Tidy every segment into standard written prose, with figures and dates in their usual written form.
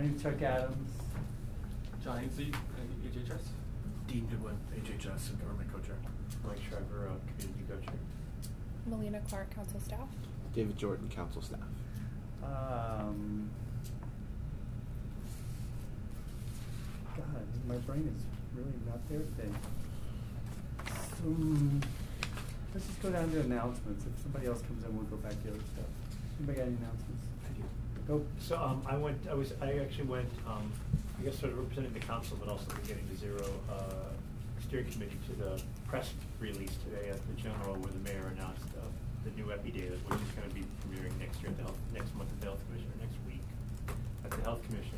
My name's Chuck Adams. John Ainsley, HHS. Dean Goodwin, HHS and government co-chair. Mike Shriver, community co-chair. Melina Clark, council staff. David Jordan, council staff. God, my brain is really not there today. So, let's just go down to announcements. If somebody else comes in, we'll go back to the other stuff. Anybody got any announcements? I do. Go. So I actually went, I guess sort of representing the council, but also getting the Zero steering committee to the press release today at the General, where the mayor announced the new EPI data, which is going to be premiering next year at the next month at the Health Commission, or next week at the Health Commission.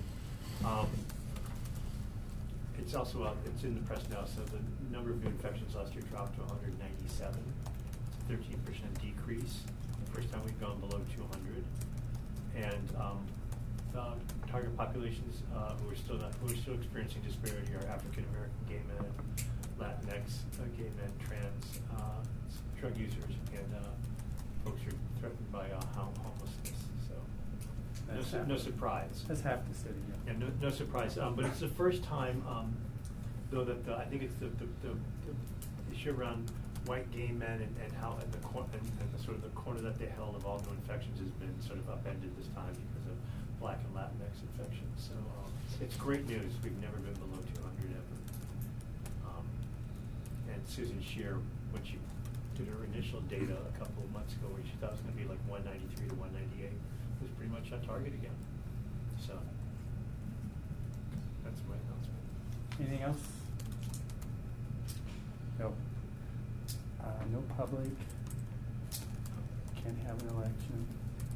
It's also out, it's in the press now, so the number of new infections last year dropped to 197, 13% decrease. The first time we've gone below 200. And the target populations who are still experiencing disparity are African American gay men, Latinx gay men, trans drug users, and folks who are threatened by homelessness. So no surprise. That's half the city. Yeah, no surprise. But it's the first time, though, that I think it's the issue around white gay men and how and the sort of the corner that they held of all new infections has been sort of upended this time because of Black and Latinx infections. So it's great news. We've never been below 200 ever. And Susan Scheer, when she did her initial data a couple of months ago, where she thought it was going to be like 193 to 198, was pretty much on target again. So that's my announcement. Anything else? No. No public. Can't have an election.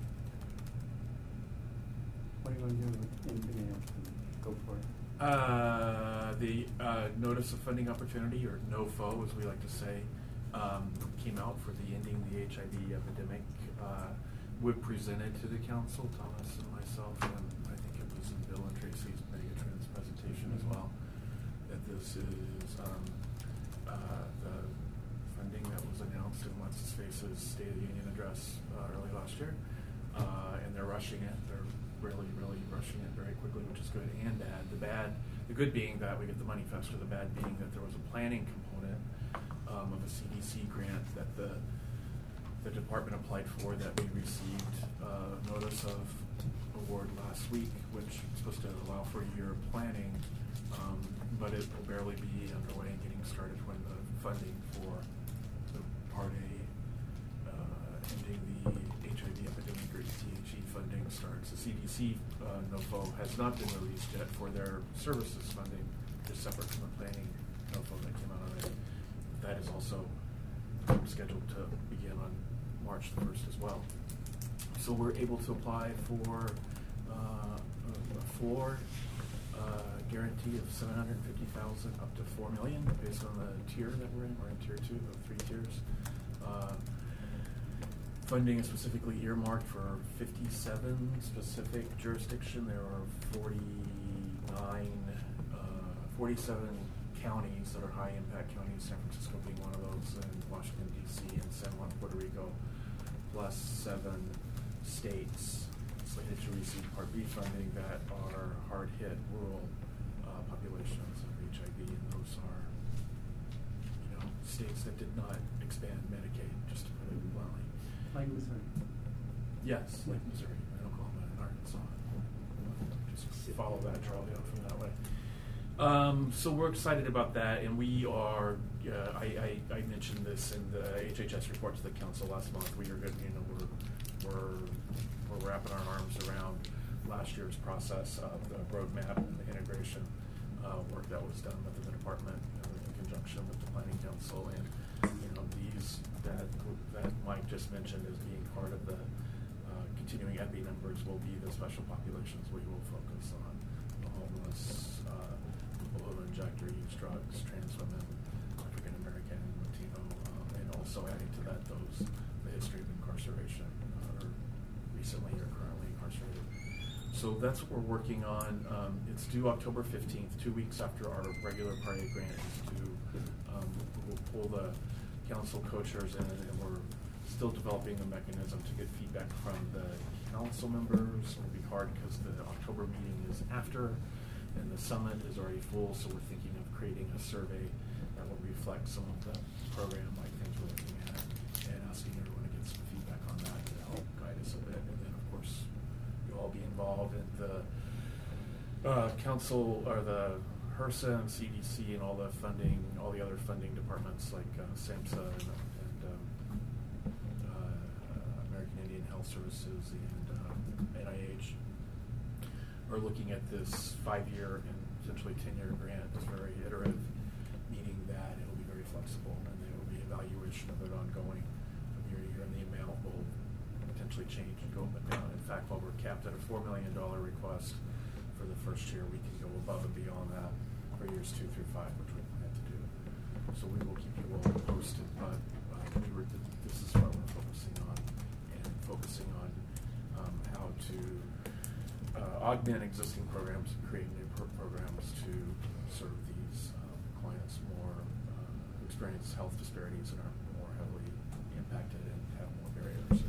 What are you going to do in Virginia? Go for it. The Notice of Funding Opportunity, or NOFO as we like to say, came out for the Ending the HIV Epidemic. We presented to the council, Thomas and myself, and I think it was Bill and Tracy's Megatron's presentation as well, that this is the funding that was announced in what's-his-face's State of the Union address early last year, and they're rushing it. They're really rushing it very quickly, which is good and bad. The good being that we get the money faster. The bad being that there was a planning component of a CDC grant that the department applied for that we received notice of award last week, which is supposed to allow for a year of planning, but it will barely be underway and getting started when the funding for the Part A ending the HIV epidemic, or THE funding starts. The CDC NOFO has not been released yet for their services funding, just separate from the planning NOFO that came out already. That is also scheduled to begin on March the 1st as well. So we're able to apply for a floor guarantee of $750,000 up to $4 million based on the tier that we're in. We're in tier 2 of 3 tiers. Funding is specifically earmarked for 57 specific jurisdictions. There are 47 counties that are high impact counties, San Francisco being one of those, and Washington, D.C., and San Juan, Puerto Rico, plus 7 states slated to receive Part B funding that are hard-hit rural populations of HIV, and those are, states that did not expand Medicaid, just to put it bluntly. Like Missouri. Yes, like Missouri, and Oklahoma, and Arkansas. Just follow that trail down from that way. So we're excited about that, and we are. I mentioned this in the HHS report to the council last month. We are good. We're wrapping our arms around last year's process of the roadmap and the integration work that was done within the department in conjunction with the planning council, and these that Mike just mentioned as being part of the continuing EPI numbers will be the special populations. We will focus on the homeless, people who inject or use drugs, trans women, African American, Latino, and also adding to that the history of incarceration, or recently or currently incarcerated. So that's what we're working on. It's due October 15th, 2 weeks after our regular Part A grant is due. We'll pull the council co-chairs in, and we're still developing a mechanism to get feedback from the council members. It'll be hard because the October meeting is after, and the summit is already full, so we're thinking of creating a survey that will reflect some of the program, like things we're looking at, and asking everyone to get some feedback on that to help guide us a bit. And then, of course, you'll all be involved in the council, or the HRSA and CDC and all the funding, all the other funding departments like SAMHSA and American Indian Health Services and NIH are looking at this 5-year and potentially 10-year grant. It's very iterative, meaning that it will be very flexible, and there will be evaluation of it ongoing from year to year, and the amount will potentially change and go up and down. In fact, while we're capped at a $4 million request for the first year, we can go above and beyond that for years 2 through 5, which we plan to do. So we will keep you all posted, but this is what we're focusing on, and focusing on how to augment existing programs and create new programs to serve these clients more who experience health disparities and are more heavily impacted and have more barriers.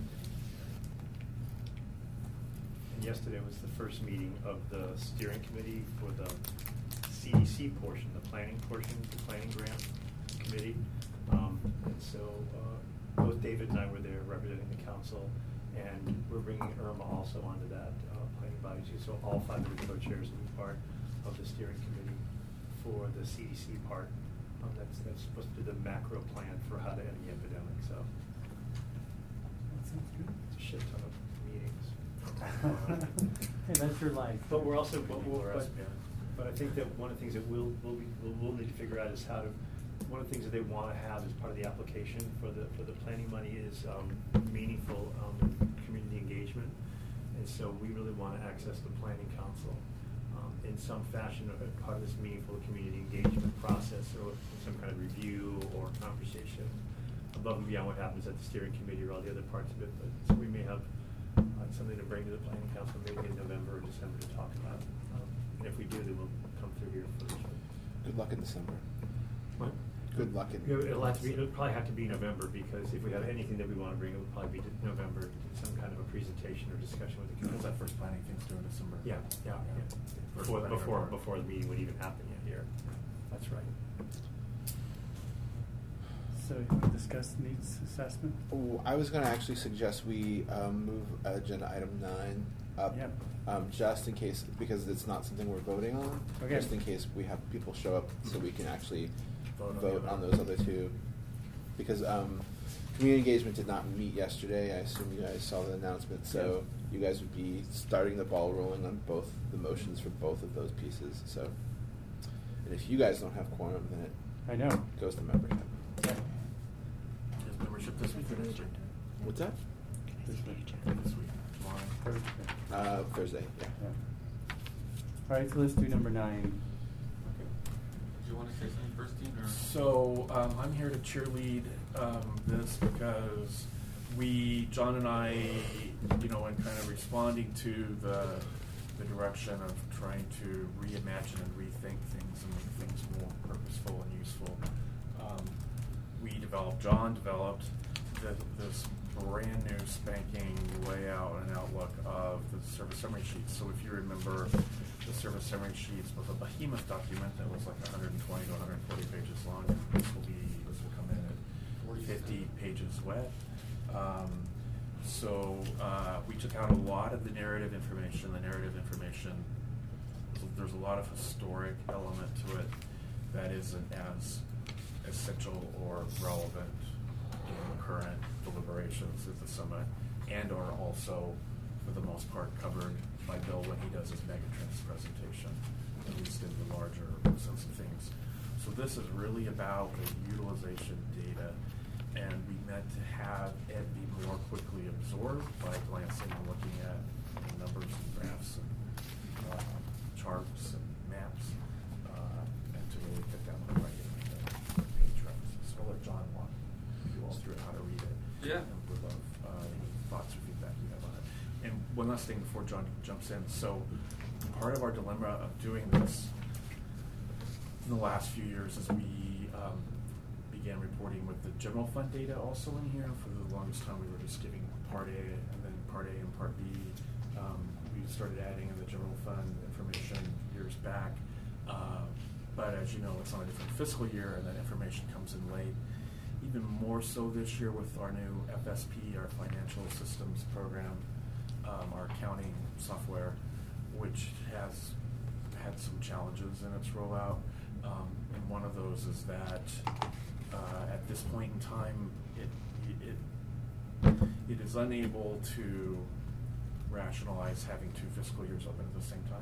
And yesterday was the first meeting of the steering committee for the CDC portion, the planning portion, the planning grant committee. And so both David and I were there representing the council, and we're bringing Irma also onto that planning body too. So all 5 of the co-chairs will be part of the steering committee for the CDC part. That's supposed to be the macro plan for how to end the epidemic. So That sounds good. it's a shit ton of meetings. Hey, that's your life. But we're also, Yeah. but I think that one of the things that we'll need to figure out is how to, one of the things that they want to have as part of the application for the planning money is meaningful community engagement. And so we really want to access the planning council in some fashion, part of this meaningful community engagement process, or some kind of review or conversation above and beyond what happens at the steering committee or all the other parts of it. But so we may have something to bring to the planning council maybe in November or December to talk about. And if we do, then we'll come through here first. Good luck in December. What? Good luck in. It'll probably have to be November, because if we have anything that we want to bring, it would probably be November, some kind of a presentation or discussion with the Because council. that first planning thing's due in December. Yeah. First planning report. Before the meeting would even happen yet here. That's right. So you want to discuss needs assessment? Oh, I was going to actually suggest we move agenda item 9 up, Yeah. just in case, because it's not something we're voting on. Okay. Just in case we have people show up, so we can actually Vote vote on those other 2. Because community engagement did not meet yesterday. I assume you guys saw the announcement, so you guys would be starting the ball rolling on both the motions for both of those pieces. So, and if you guys don't have quorum, then it I know. goes to membership. Yeah. Is membership this week or next week? What's that? This week. This week, tomorrow. Thursday. Thursday. Yeah. Yeah. All right, so let's do number 9. Okay. Do you want to say something first, Dean, or? So I'm here to cheerlead this because John and I, in kind of responding to the direction of trying to reimagine and rethink things and make things more purposeful and useful. John developed this brand new spanking layout and outlook of the service summary sheets. So if you remember, the service summary sheets was a behemoth document that was like 120 to 140 pages long. This will come in at 50 pages wet. So we took out a lot of the narrative information. There's a lot of historic element to it that isn't as essential or relevant in current deliberations at the summit, and are also, for the most part, covered by Bill when he does his megatrends presentation, at least in the larger sense of things. So this is really about the utilization data, and we meant to have it be more quickly absorbed by glancing and looking at numbers and graphs and charts and maps, and to really get down the right page references. So I'll let John walk you all through how to read it. Yeah. And would love any thoughts or feedback you have on it. And one last thing before John jumps in. So part of our dilemma of doing this in the last few years is we began reporting with the general fund data also in here. For the longest time, we were just giving Part A and then Part A and Part B. We started adding in the general fund information years back. But as you know, it's on a different fiscal year, and that information comes in late. Even more so this year with our new FSP, our financial systems program, our accounting software, which has had some challenges in its rollout. And one of those is that at this point in time, it is unable to rationalize having 2 fiscal years open at the same time.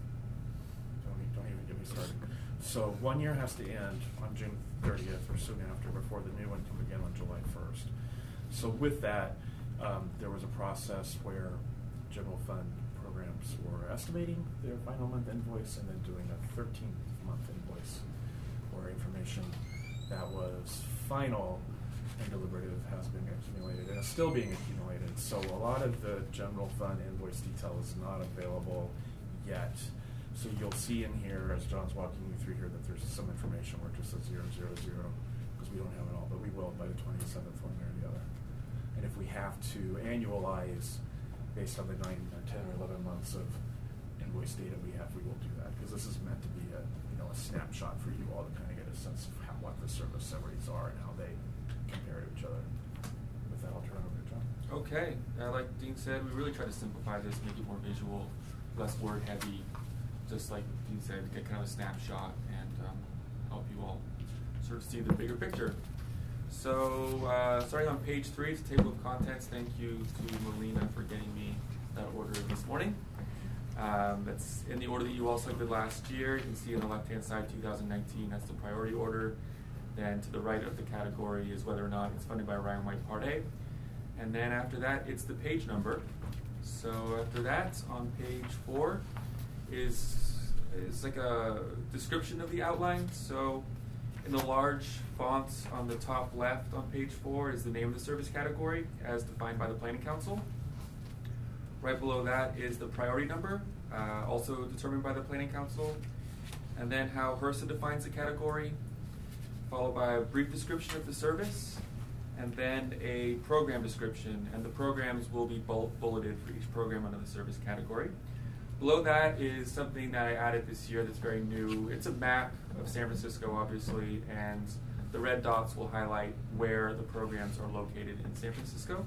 Don't even get me started. So 1 year has to end on June 30th or soon after, before the new one can begin on July 1st. So with that, there was a process where general fund programs were estimating their final month invoice and then doing a 13th month invoice, or information that was final and deliberative has been accumulated and is still being accumulated. So a lot of the general fund invoice detail is not available yet. So you'll see in here, as John's walking you through here, that there's some information where it just says 000, because we don't have it all, but we will by the 27th, one way or the other. And if we have to annualize based on the 9 or 10 or 11 months of invoice data we have, we will do that, because this is meant to be a snapshot for you all to kind of get a sense of what the service summaries are and how they compare to each other. With that, I'll turn it over to John. Okay, like Dean said, we really try to simplify this, make it more visual, less word heavy, just like Dean said, get kind of a snapshot and help you all sort of see the bigger picture. So starting on page 3, it's table of contents. Thank you to Melina for getting me that order this morning. That's in the order that you all selected last year. You can see on the left-hand side, 2019, that's the priority order. Then to the right of the category is whether or not it's funded by Ryan White Part A. And then after that, it's the page number. So after that, on page 4, is like a description of the outline. So in the large font on the top left on page 4 is the name of the service category as defined by the Planning Council. Right below that is the priority number, also determined by the Planning Council. And then how HRSA defines the category, followed by a brief description of the service, and then a program description. And the programs will be bulleted for each program under the service category. Below that is something that I added this year that's very new. It's a map of San Francisco, obviously, and the red dots will highlight where the programs are located in San Francisco.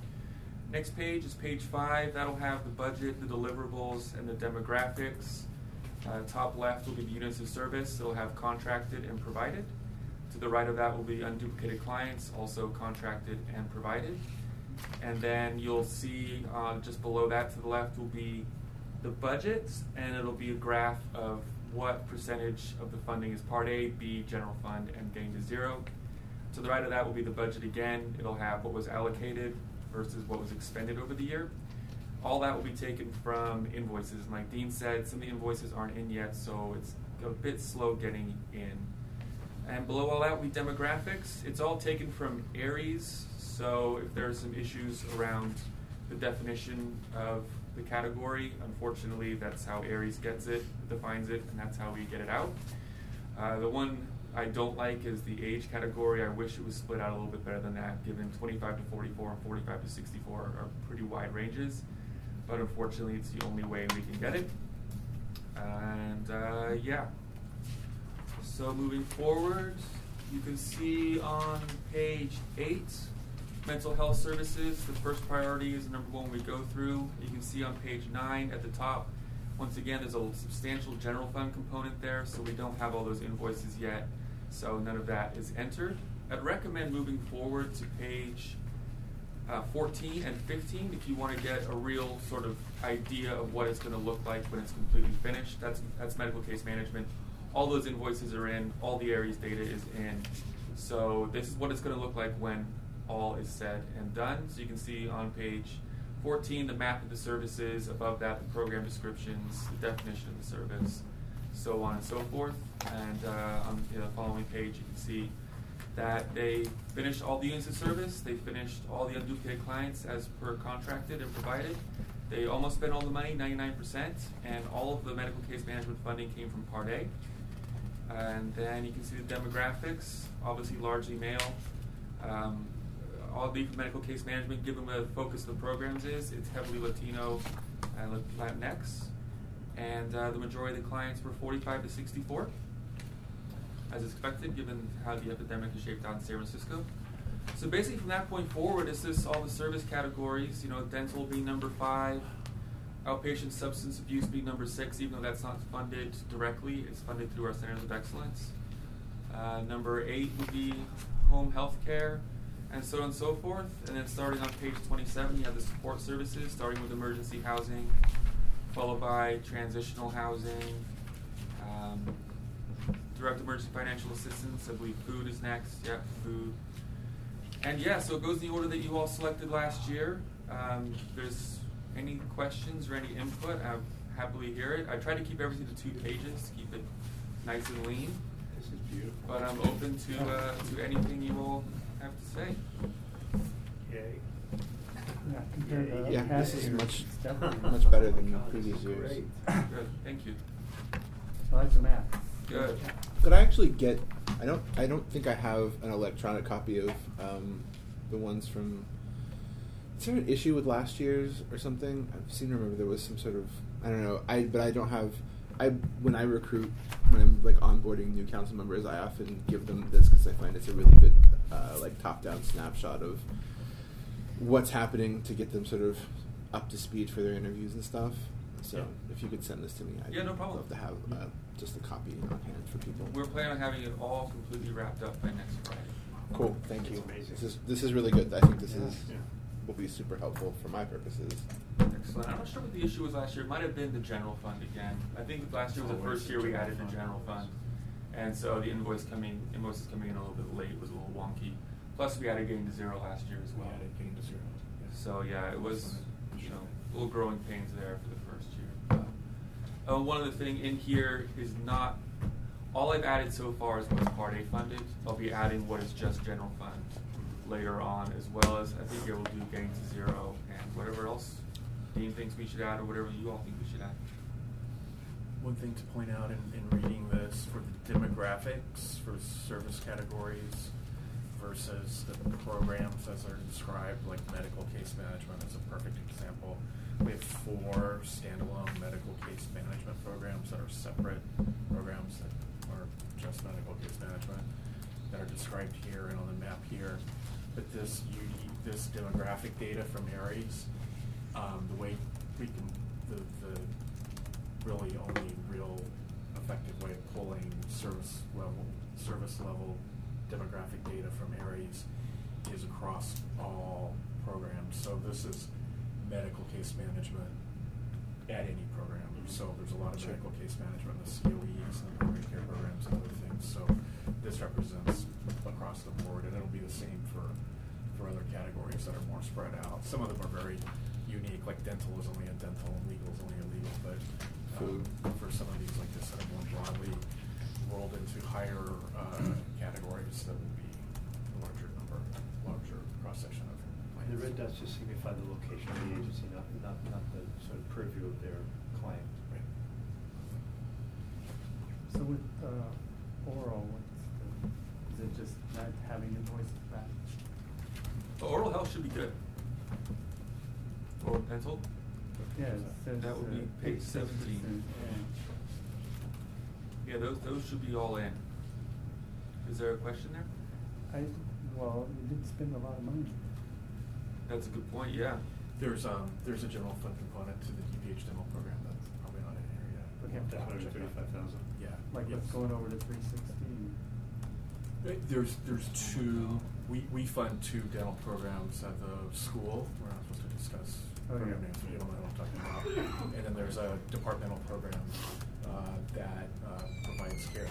Next page is page 5. That'll have the budget, the deliverables, and the demographics. Top left will be the units of service. It'll have contracted and provided. To the right of that will be unduplicated clients, also contracted and provided. And then you'll see just below that to the left will be the budgets, and it'll be a graph of what percentage of the funding is Part A, B, general fund, and getting to 0. To the right of that will be the budget again. It'll have what was allocated versus what was expended over the year. All that will be taken from invoices. And like Dean said, some of the invoices aren't in yet, so it's a bit slow getting in. And below all that will be demographics. It's all taken from Aries, so if there's some issues around the definition of the category, unfortunately that's how Aries gets it, defines it, and that's how we get it out. The one I don't like is the age category. I wish it was split out a little bit better than that, given 25 to 44 and 45 to 64 are pretty wide ranges, but unfortunately it's the only way we can get it. And yeah. So moving forward, you can see on page 8, mental health services. The first priority is the number 1 we go through. You can see on page 9 at the top, once again, there's a substantial general fund component there, so we don't have all those invoices yet, so none of that is entered. I'd recommend moving forward to page 14 and 15 if you want to get a real sort of idea of what it's going to look like when it's completely finished. That's medical case management. All those invoices are in, all the Aries data is in. So this is what it's going to look like when all is said and done. So you can see on page 14 the map of the services, above that the program descriptions, the definition of the service, so on and so forth. And on the following page you can see that they finished all the units of service, they finished all the unduplicated clients as per contracted and provided. They almost spent all the money, 99%, and all of the medical case management funding came from Part A. And then you can see the demographics, obviously largely male. all lead for medical case management, given where the focus of the programs is. It's heavily Latino and Latinx. And the majority of the clients were 45 to 64, as expected, given how the epidemic is shaped out in San Francisco. So basically from that point forward, it's just all the service categories, dental being number 5, outpatient substance abuse being number 6, even though that's not funded directly, it's funded through our Centers of Excellence. Number 8 would be home health care, and so on and so forth. And then starting on page 27, you have the support services, starting with emergency housing, followed by transitional housing, direct emergency financial assistance. I believe food is next. Yep, food. And yeah, so it goes in the order that you all selected last year. If there's any questions or any input, I'll happily hear it. I try to keep everything to 2 pages, to keep it nice and lean. This is beautiful. But I'm open to anything you all have to say. Yay. Yeah, compared to Yeah, past this is years, much it's definitely much better than God, previous this is years. great. Good, thank you. I like the map. Good. Could I actually get? I don't think I have an electronic copy of the ones from. Is there an issue with last year's or something? I seem to remember there was some sort of, I don't know. But I don't have. When I'm like onboarding new council members, I often give them this because I find it's a really good like top-down snapshot of what's happening to get them sort of up to speed for their interviews and stuff. So Yeah. if you could send this to me, I'd Yeah, no problem. love to have just a copy on hand for people. We're planning on having it all completely wrapped up by next Friday. Cool, thank you. It's amazing. This is really good. I think this Yeah. will be super helpful for my purposes. Excellent. I'm not sure what the issue was last year. It might have been the general fund again. I think last year was the Always first the year we general added the fund. general fund. And so the invoices coming in a little bit late was a little wonky. Plus we added getting to 0 last year as We well. added getting to 0. Yeah. So yeah, it was, Sure. a little growing pains there for the first year. One other thing in here is not, all I've added so far is what's Part A funded. I'll be adding what is just general fund later on, as well as I think we'll do getting to 0 and whatever else Dean thinks we should add or whatever you all think we should add. One thing to point out in reading this, for the demographics for service categories versus the programs as they're described, like medical case management is a perfect example. We have 4 standalone medical case management programs that are separate programs that are just medical case management that are described here and on the map here. But this demographic data from Aries, the way we can, the really only real effective way of pulling service level demographic data from Aries is across all programs. So this is medical case management at any program. So there's a lot of medical case management, the COEs and the primary care programs and other things. So this represents across the board, and it'll be the same for other categories that are more spread out. Some of them are very unique, like dental is only a dental and legal is only a legal, but Food. for some of these like this that are more broadly rolled into higher categories, that would be a larger cross-section of And the red plans. dots just signify the location of the agency, not the sort of purview of their client. Right. So with oral, is it just not having invoices back? But oral health should be good. Oral dental? Yeah, it says, That would be page 6%, 17. yeah. Yeah, those should be all in. Is there a question there? Well, you did spend a lot of money. That's a good point, yeah. There's a general fund component to the DPH demo program that's probably not in here yet. Okay. We'll have to check out. 135,000. Yeah. Like yes. what's going over to 360? There's 2. We fund 2 dental programs at the school. We're not supposed to discuss Oh, program yeah. names, but you don't know what I'm talking about. And then there's a departmental program that provides care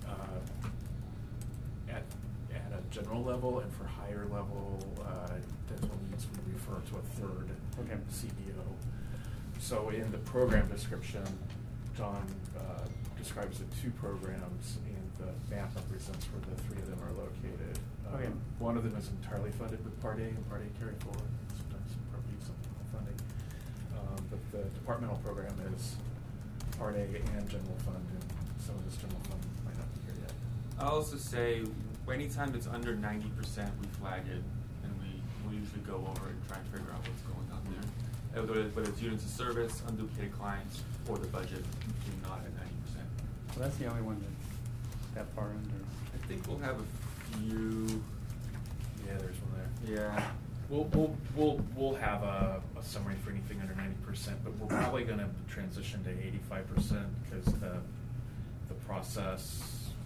at a general level, and for higher level dental needs, we refer to a 3rd Okay. CBO. So in the program description, John describes the 2 programs, and the map represents where the 3 of them are located. Okay. One of them is entirely funded with Part A and Part A carry forward, sometimes appropriate supplemental funding. But the departmental program is Part A and general fund, and some of this general fund might not be here yet. I'll also say, anytime it's under 90%, we flag it and we usually go over it and try and figure out what's going on there. And whether it's units of service, unduplicated clients, or the budget, do not at 90%. Well, that's the only one that's that far under. I think we'll have a few. Yeah, there's one there. Yeah. We'll have a summary for anything under 90%, but we're probably going to transition to 85% because the process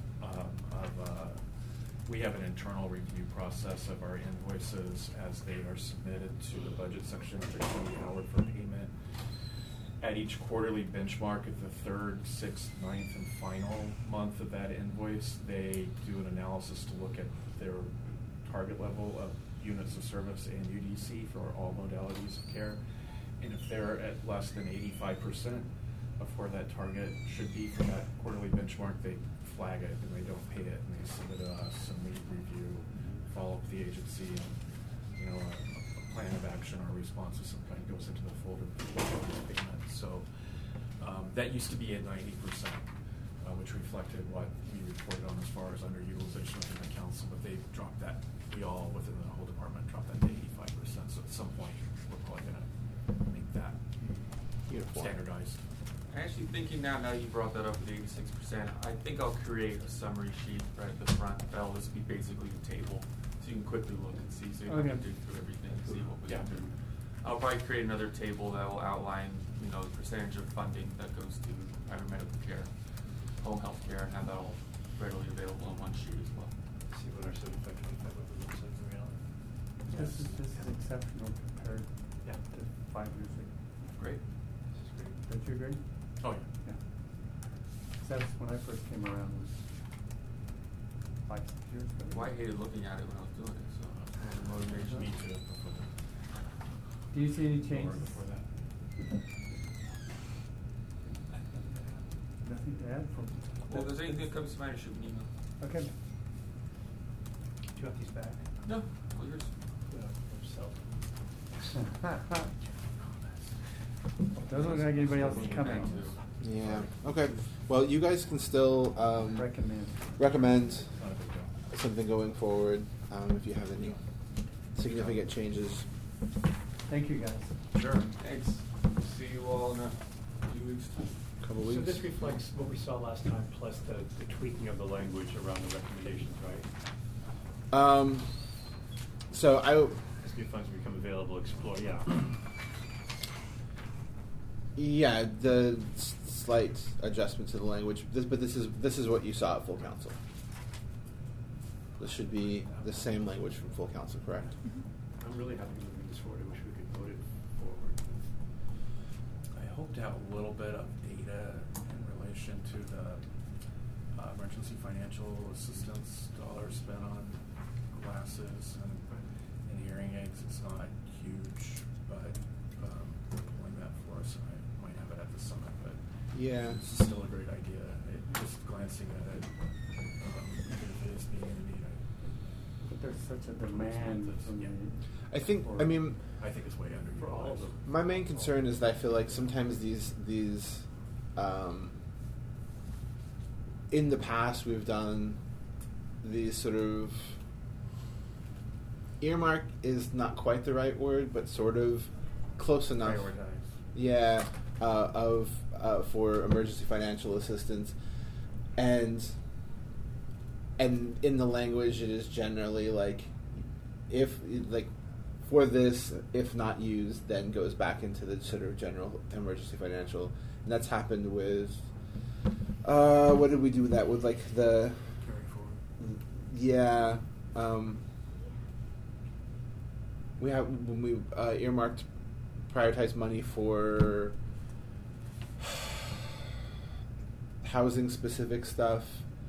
we have an internal review process of our invoices as they are submitted to the budget section to Kelly Howard for payment. At each quarterly benchmark, at the 3rd, 6th, 9th, and final month of that invoice, they do an analysis to look at their target level of units of service and UDC for all modalities of care. And if they're at less than 85% of where that target should be for that quarterly benchmark, they flag it and they don't pay it, and they submit to us, and we review, follow up with the agency, and a plan of action or response of some kind goes into the folder for payment. So that used to be at 90%, which reflected what we reported on as far as underutilization within the council, but they dropped that. We all within the whole department dropped that to 85%. So at some point, we're probably going to make that Uniform. standardized. I'm actually thinking now you brought that up with 86%, I think I'll create a summary sheet right at the front that'll just be basically the table, so you can quickly look and see, so you don't have to dig through everything and see what we can do. I'll probably create another table that will outline, the percentage of funding that goes to private medical care, home health care, and have that all readily available on one sheet as well. See what our 75-25 looks like in reality. This is exceptional compared Yeah. to 5 years ago. Great. This is great. Don't you agree? Oh, yeah. Yeah. 'Cause that's when I first came around was 5, 6 years ago. Well, I hated looking at it when I was doing it, so that's the motivation. Me too. Before that. Do you see any Or changes? before that. Nothing to add from. Well, if there's anything that comes to mind, shoot me an email. Okay. Do you want these back? No, all yours. Doesn't look like anybody else is coming. Yeah. Okay. Well, you guys can still recommend Not a big deal. something going forward if you have any significant changes. Thank you, guys. Sure. Thanks. See you all in a few weeks. Couple So weeks. this reflects what we saw last time, plus the tweaking of the language around the recommendations, right? So As new funds become available, explore, yeah. yeah, the slight adjustment to the language. But this is what you saw at full council. This should be the same language from full council, correct? I'm really happy moving this forward. I wish we could vote it forward. I hope to have a little bit of data in relation to the emergency financial assistance dollars spent on glasses and hearing aids. It's not huge, but we're pulling that for us. I might have it at the summit, but Yeah. it's still a great idea. Just glancing at it, even if it is being a need, But there's such a demand from the. I think. I mean, I think it's way underutilized. For all of them. my main concern is that I feel like sometimes these in the past we've done these sort of earmark is not quite the right word, but sort of close enough. Prioritize. Yeah, for emergency financial assistance, and in the language it is generally like if like for this, if not used, then goes back into the sort of general emergency financial, and that's happened with what did we do with that with like the Carry forward. yeah we have when we earmarked prioritized money for housing specific stuff.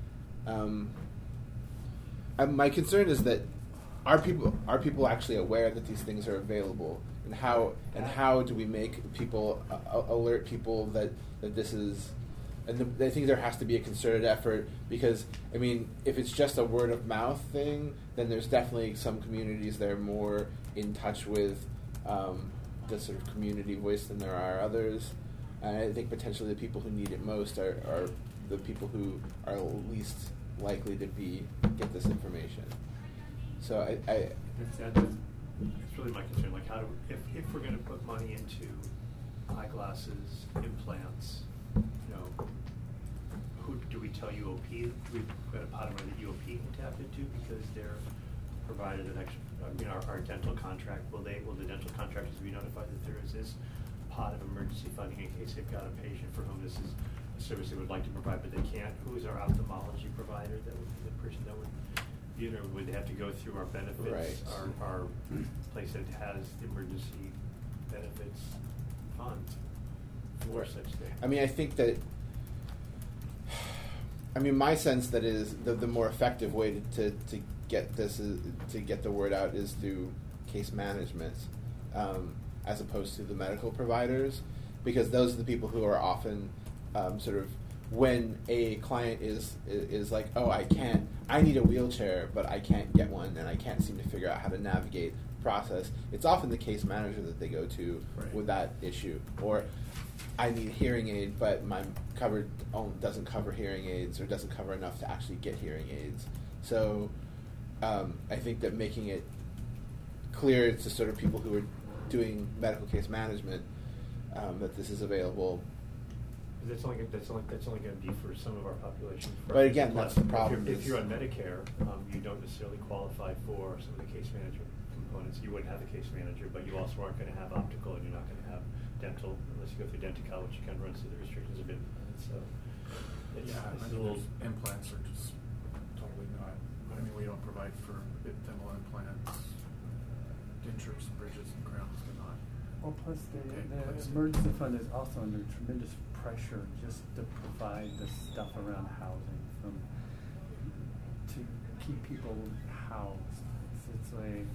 My concern is that are people actually aware that these things are available, and how do we make people alert people that this is. And I think there has to be a concerted effort, because, I mean, if it's just a word of mouth thing, then there's definitely some communities that are more in touch with the sort of community voice than there are others. And I think potentially the people who need it most are the people who are least likely to get this information. So I It's it's really my concern, like how do, if we're gonna put money into eyeglasses, implants, you know, who, do we tell UOP, we've got a pot of money that UOP can tap into because they're provided an extra, our dental contract, will the dental contractors be notified that there is this pot of emergency funding in case they've got a patient for whom this is a service they would like to provide, but they can't? Who is our ophthalmology provider, that would be the person that would, would they have to go through our benefits, Right. our place that has the emergency benefits fund for such things? I mean, I think that. I mean, my sense that is the more effective way to get this to get the word out is through case management, as opposed to the medical providers, because those are the people who are often sort of, when a client is like, oh, I need a wheelchair, but I can't get one, and I can't seem to figure out how to navigate the process. It's often the case manager that they go to with that issue, or I need a hearing aid, but my covered doesn't cover hearing aids, or doesn't cover enough to actually get hearing aids. So I think that making it clear to sort of people who are doing medical case management that this is available. That's only going to be for some of our population. But again, that's the problem. If you're on Medicare, you don't necessarily qualify for some of the case management components. You wouldn't have a case manager, but you also aren't going to have optical, and you're not going to have dental unless you go through Denti-Cal, which kind of runs through the restrictions a bit. So it's a little implants are just totally not. I mean, we don't provide for dental implants, dentures, bridges, and crowns. Do not. Well, plus the emergency fund is also under tremendous pressure just to provide the stuff around housing to keep people housed. It's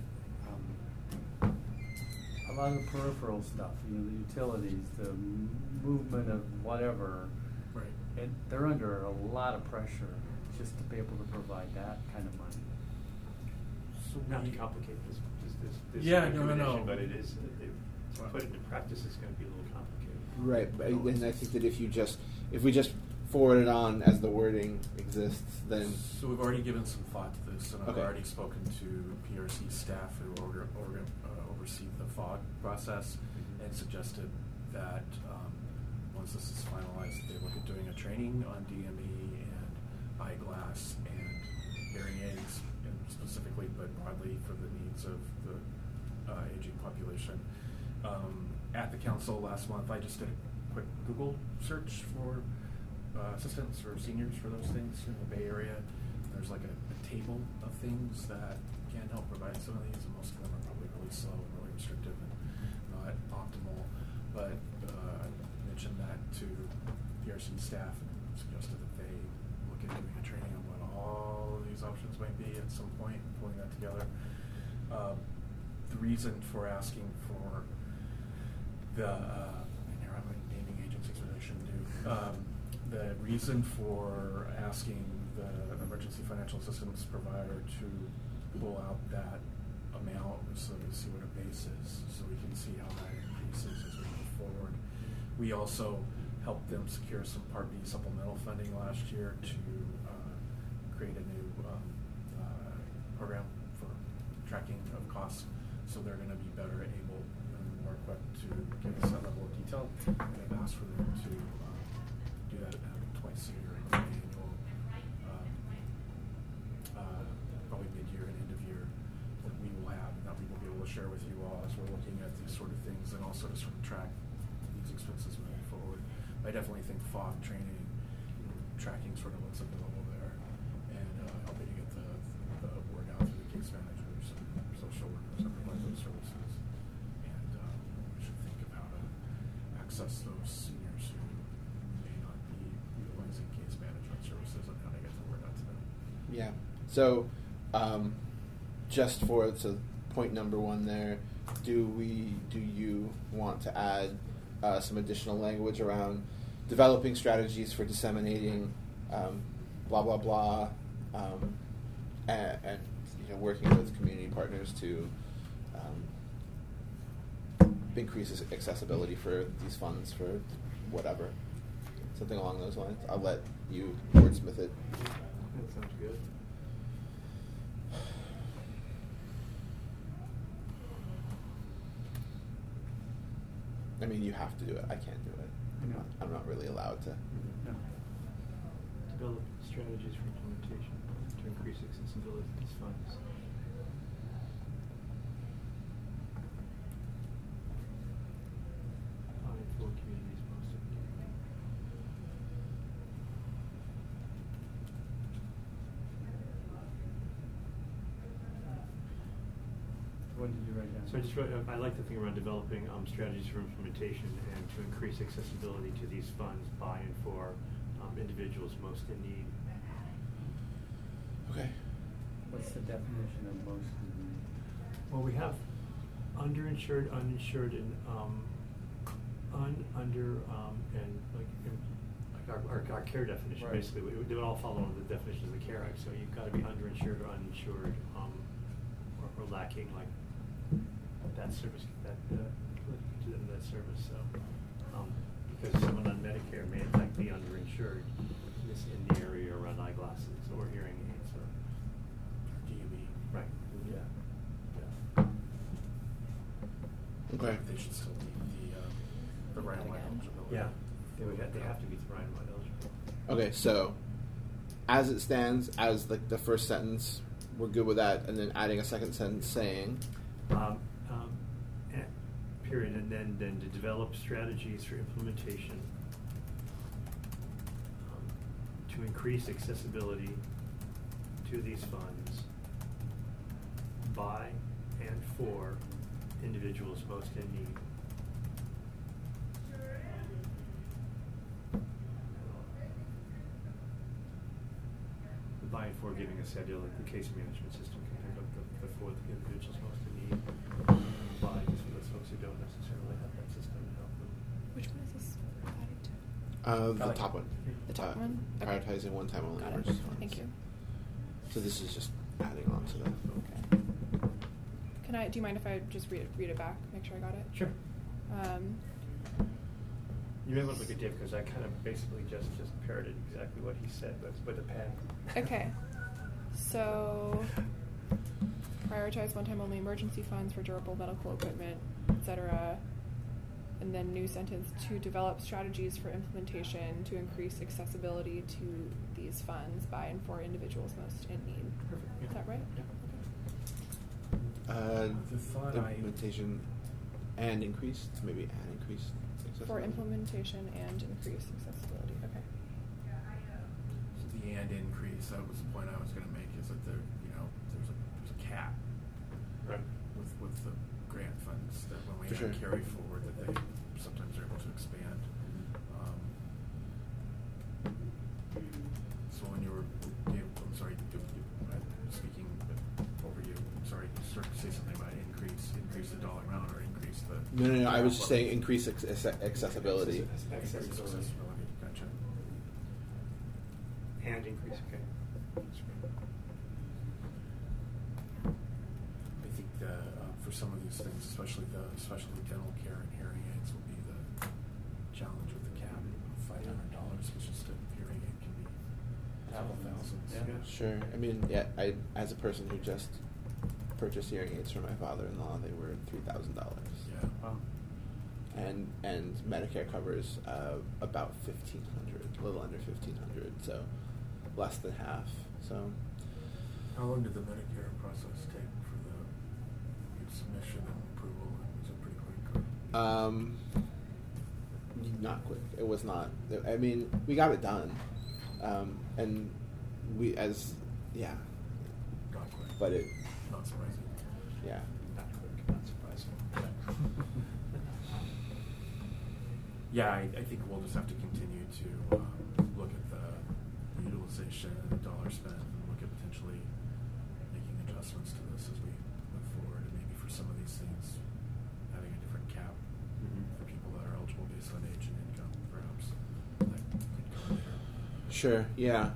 a lot of peripheral stuff, the utilities, the movement of whatever. Right. And they're under a lot of pressure just to be able to provide that kind of money. So not to complicate this yeah, no. but it is. To put it into practice, it's going to be a little complicated. Right, and I think that if we just forward it on as the wording exists, then. So we've already given some thought to this, and I've Okay. already spoken to PRC staff who oversee the FOG process, and suggested that once this is finalized, they look at doing a training on DME and eyeglass and hearing aids, and specifically but broadly for the needs of the aging population. At the council last month, I just did a quick Google search for assistants or seniors for those things in the Bay Area. There's like a table of things that can help provide some of these, and most of them are probably really slow and really restrictive and not optimal. But I mentioned that to PRC staff and suggested that they look at doing a training on what all of these options might be at some point, pulling that together. The reason for asking for here I'm naming agencies that I shouldn't do. The reason for asking the emergency financial assistance provider to pull out that amount was so we see what a base is, so we can see how that increases as we move forward. We also helped them secure some Part B supplemental funding last year to create a new program for tracking of costs, so they're going to be better able and more equipped to give us that level of detail. They've asked for them to do that twice a year, an annual, probably mid-year and end of year, that we will have, and that we will be able to share with you all as we're looking at these sort of things, and also to sort of track these expenses moving forward. I definitely think FOG training, tracking sort of what's available there, and helping to get the word out through the case managers and social workers that provide those services. And we should think of how to access those seniors who may not be utilizing case management services and how to get the word out to them. Yeah. So, just for point number one there, do you want to add some additional language around developing strategies for disseminating blah blah blah, and working with community partners to increase accessibility for these funds for whatever, something along those lines? I'll let you wordsmith it. That sounds good. I mean, you have to do it. I can't do it. No. I'm not really allowed to. No. Develop strategies for implementation to increase accessibility to these funds. For communities most in need. What did you write down? So I just wrote, I like the thing around developing strategies for implementation and to increase accessibility to these funds by and for individuals most in need. Okay. What's the definition of most in need? Well, we have underinsured, uninsured, and and our care definition. Right. Basically, they would all follow the definition of the CARE Act. So you've got to be underinsured or uninsured, or lacking like that service, to them that service. So because someone on Medicare may in fact be underinsured in the area around eyeglasses or hearing aids or DME. right. Yeah. Okay. They should still meet the right Again. eligibility. Yeah, they have to be the right one eligible. Okay, so as it stands, as like the first sentence, we're good with that, and then adding a second sentence saying, Period, and then to develop strategies for implementation to increase accessibility to these funds by and for individuals most in need. The by and for giving us the idea like the case management system can pick up the for the individuals most in need. By just for those folks who don't necessarily have that system to help them. Which one is this adding to? the top one. The top one? Okay. Prioritizing one-time only Got it. emergency funds. Thank you. So this is just adding on to that. Okay. Do you mind if I just read it back, make sure I got it? Sure. Um, You may want to look at Dave because I kind of basically just parroted exactly what he said, but with a pen. Okay. So, prioritize one-time only emergency funds for durable medical equipment, etc. And then new sentence, to develop strategies for implementation to increase accessibility to these funds by and for individuals most in need. Perfect. Yeah. Is that right? Yeah. The thought I- implementation and increased, maybe and increased accessibility. For implementation and increase accessibility. Okay. So the and increase, that was the point I was going to make, is that there's a cap Right. with the grant funds that when we For have sure. carry forward that they sometimes are able to expand. So when you were, I'm sorry, I'm speaking over you. I'm sorry, you started to say something about increase the dollar amount or increase the. No. I was just saying increase accessibility. Increase accessibility. Gotcha. And increase, okay. That's great. I think for some of these things, especially the dental care and hearing aids, will be the challenge with the cap of $500, which is a hearing aid can be several thousands. Yeah. Sure. I mean, yeah. I, as a person who just purchased hearing aids for my father-in-law, they were $3,000. Yeah. Wow. And Medicare covers about $1,500, a little under $1,500, so less than half. So. How long did the Medicare process take for the submission and approval? Was it pretty quick? Not quick. It was not. I mean, we got it done, and yeah. Not quick. But it, Not surprising. yeah. Not quick, not surprising. Yeah, I think we'll just have to continue to look at the utilization and the dollar spent and look at potentially making adjustments to this as we move forward. And maybe for some of these things, having a different cap for people that are eligible based on age and income, perhaps. That could come later. Sure. Yeah.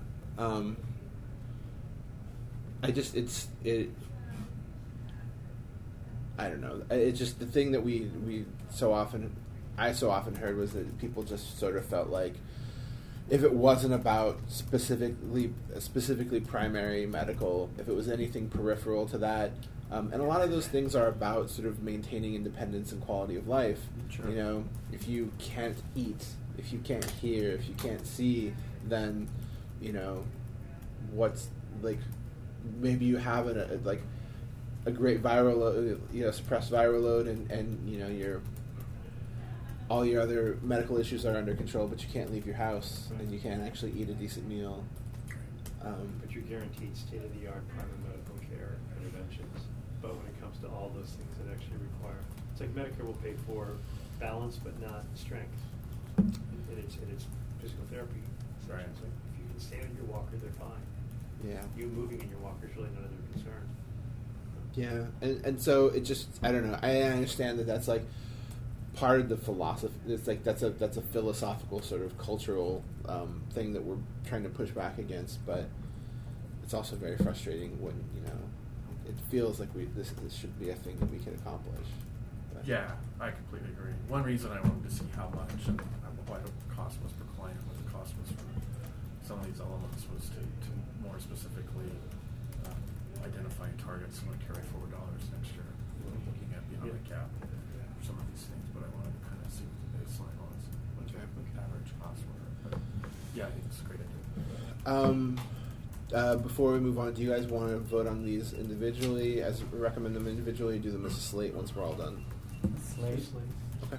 I don't know. It's just the thing that I so often heard was that people just sort of felt like if it wasn't about specifically primary medical, if it was anything peripheral to that, And a lot of those things are about sort of maintaining independence and quality of life. Sure. You know, if you can't eat, if you can't hear, if you can't see, then, you know, what's, like, maybe you have a great viral load, you know, suppressed viral load, and you know, all your other medical issues are under control, but you can't leave your house, and you can't actually eat a decent meal. But you're guaranteed state-of-the-art primary medical care interventions. But when it comes to all those things that actually require, it's like Medicare will pay for balance but not strength. And it's physical therapy. Right. It's like if you can stand in your walker, they're fine. Yeah. You moving in your walker is really none of their concern. Yeah, and so it just, I don't know. I understand that that's like part of the philosophy. It's like that's a philosophical sort of cultural thing that we're trying to push back against, but it's also very frustrating when, you know, it feels like this should be a thing that we can accomplish. But Yeah, I completely agree. One reason I wanted to see how much and what the cost was per client, what the cost was for some of these elements, was to more specifically identify and target some of the carry forward dollars next year. We're looking at beyond the cap for some of these things, but I wanted to kind of see what the baseline was, what the average costs were. But yeah, I think it's a great idea. Before we move on, do you guys want to vote on these individually, recommend them individually, do them as a slate once we're all done? Slate. Okay.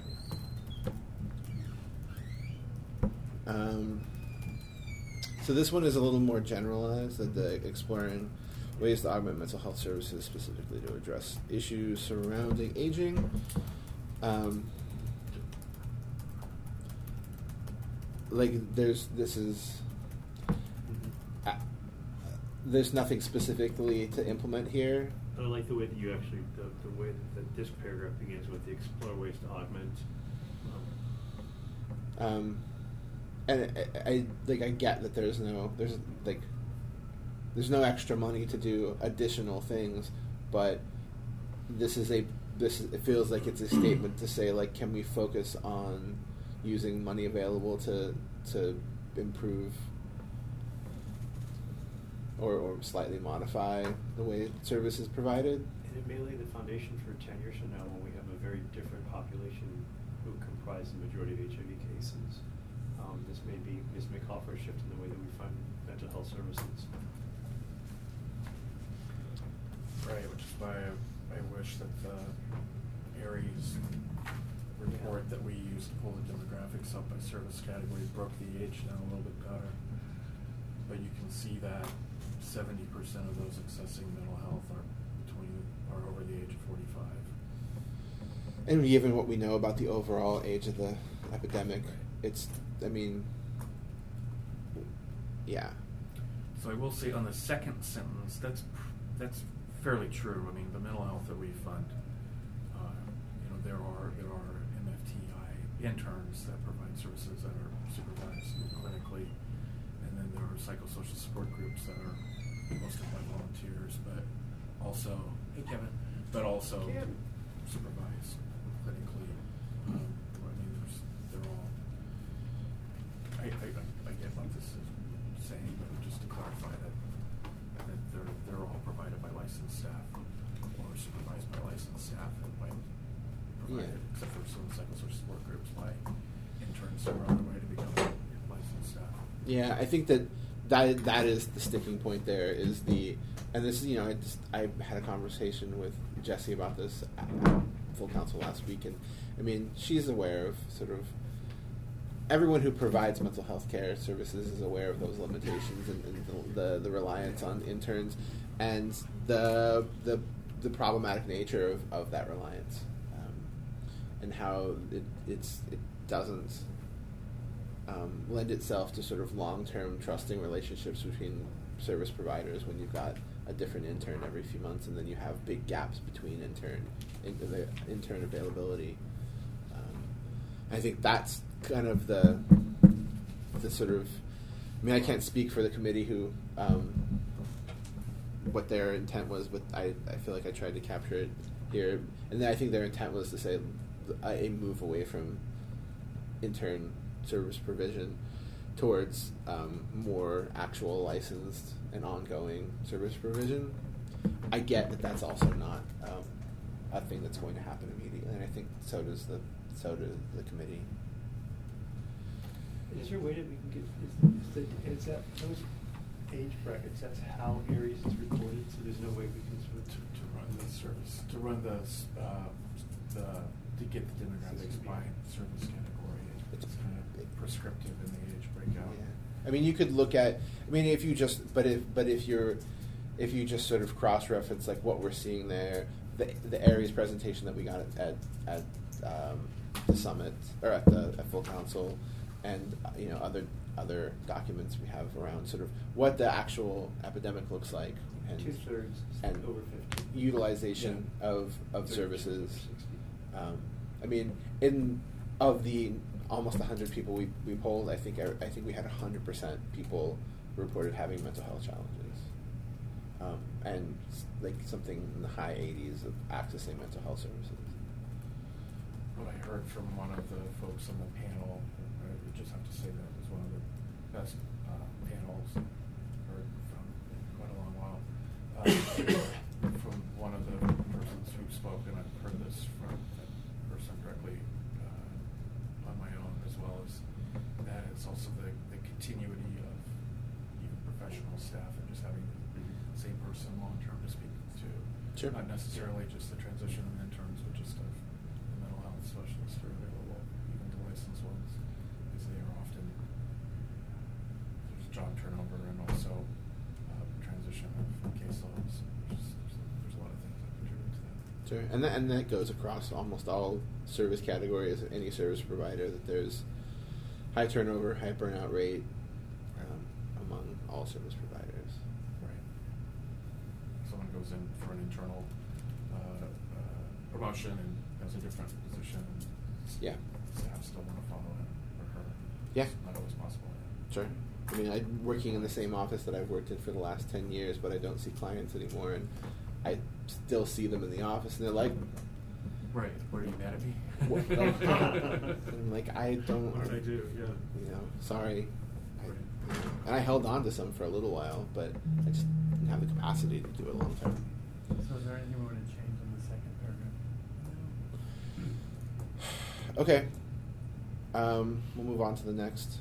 So this one is a little more generalized, the exploring ways to augment mental health services specifically to address issues surrounding aging. There's nothing specifically to implement here. I like the way that you actually, the way that this paragraph begins with the explore ways to augment. And I get that there's no extra money to do additional things, but it feels like it's a statement to say, like, can we focus on using money available to improve or slightly modify the way service is provided? And it may lay the foundation for 10 years from now when we have a very different population who comprise the majority of HIV cases. This may call for a shift in the way that we fund mental health services. Right, which is why I wish that the ARIES report that we used to pull the demographics up by service category broke the age down a little bit better. But you can see that 70% of those accessing mental health are over the age of 45. And given what we know about the overall age of the epidemic, yeah. So I will say on the second sentence, that's fairly true. I mean, the mental health that we fund, there are MFTI interns that provide services that are supervised clinically, and then there are psychosocial support groups that are mostly by volunteers, but also, hey Kevin, supervised clinically. They're all. I get what this is saying, but just to clarify that they're all provided by licensed staff or supervised by licensed staff and by provided, except for some psychosocial support groups, by interns who are on their way to becoming licensed staff. Yeah, I think that is the sticking point there, and this is, I had a conversation with Jessie about this at full council last week, and I mean, she's aware of sort of everyone who provides mental health care services is aware of those limitations and the reliance on interns and the problematic nature of that reliance, and how it doesn't lend itself to sort of long-term trusting relationships between service providers when you've got a different intern every few months, and then you have big gaps between intern availability. I think that's kind of the sort of. I mean, I can't speak for the committee who what their intent was, but I feel like I tried to capture it here, and then I think their intent was to say a move away from intern service provision towards more actual licensed and ongoing service provision. I get that that's also not a thing that's going to happen immediately, and I think so does the committee. Is there a way that we can get, is that those age brackets, that's how Aries is recorded, so there's no way we can sort of To run the service, to run to get the demographics by service category. It's kind of prescriptive in the age breakout. Yeah. I mean, you could look at. I mean, if you just, if you just sort of cross-reference like what we're seeing there, the Aries presentation that we got at the summit or at full council, and other documents we have around sort of what the actual epidemic looks like, and 2/3 and over 50. utilization of 30% services. over 60. I mean, of the almost 100 people we polled, I think we had 100% people reported having mental health challenges, and like something in the high 80s of accessing mental health services. What I heard from one of the folks on the panel, I would just have to say that was one of the best panels heard from in quite a long while. From one of the persons who spoke, and I've heard this from that person directly on my own, as well as that it's also the continuity of even professional staff and just having the same person long term to speak to. Sure. Not necessarily just the transition of interns, but just of the mental health specialists are available, even the licensed ones, because they are often, there's job turnover and also transition of caseloads. There's a lot of things that contribute to that. Sure, and that goes across almost all service categories, any service provider, that there's high turnover, high burnout rate among all service providers. Right. Someone goes in for an internal promotion and has a different position, and Yeah. staff still want to follow him or her. Yeah. It's not always possible. Sure. I mean, I'm working in the same office that I've worked in for the last 10 years, but I don't see clients anymore, and I still see them in the office, and they're like, Right. What are you mad at me? What? I'm like, I don't. What did I do? Yeah. Sorry. Right. And I held on to some for a little while, but I just didn't have the capacity to do it long term. So is there anything we want to change in the second paragraph? Okay. We'll move on to the next.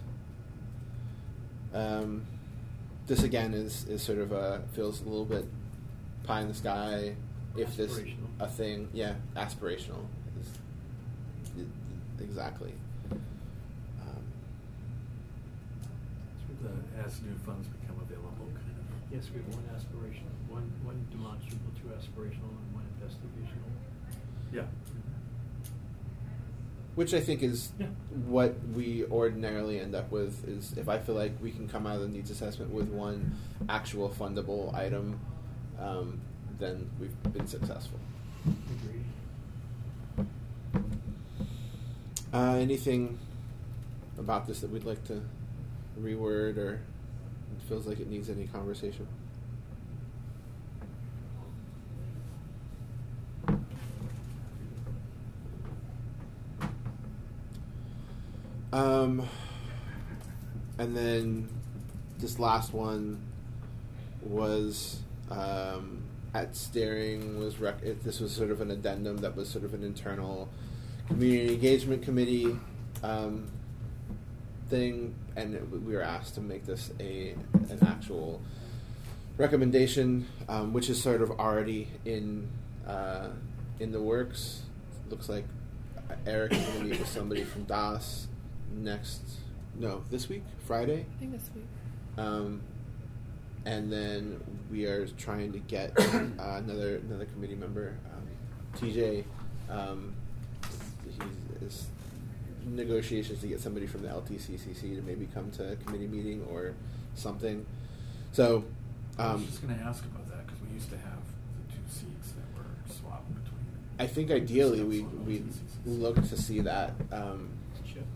This again is sort of feels a little bit pie in the sky. If this Aspirational. a thing, yeah, aspirational. Exactly. As new funds become available, kind of. Yes, we have one aspirational, one demonstrable, two aspirational, and one investigational. Yeah. Which I think is Yeah. what we ordinarily end up with, is if I feel like we can come out of the needs assessment with one actual fundable item, then we've been successful. Agreed. Anything about this that we'd like to reword, or it feels like it needs any conversation? And then this last one was at steering was this was sort of an addendum that was sort of an internal community engagement committee thing, and we were asked to make this an actual recommendation, which is sort of already in the works. Looks like Eric is going to meet with somebody from DAS this week, Friday. I think this week. And then we are trying to get another committee member, TJ. He's negotiations to get somebody from the LTCCC to maybe come to a committee meeting or something. So I was just going to ask about that, because we used to have the two seats that were swapped between. I think ideally Steps we on we'd LTCCC. look to see that. Chip.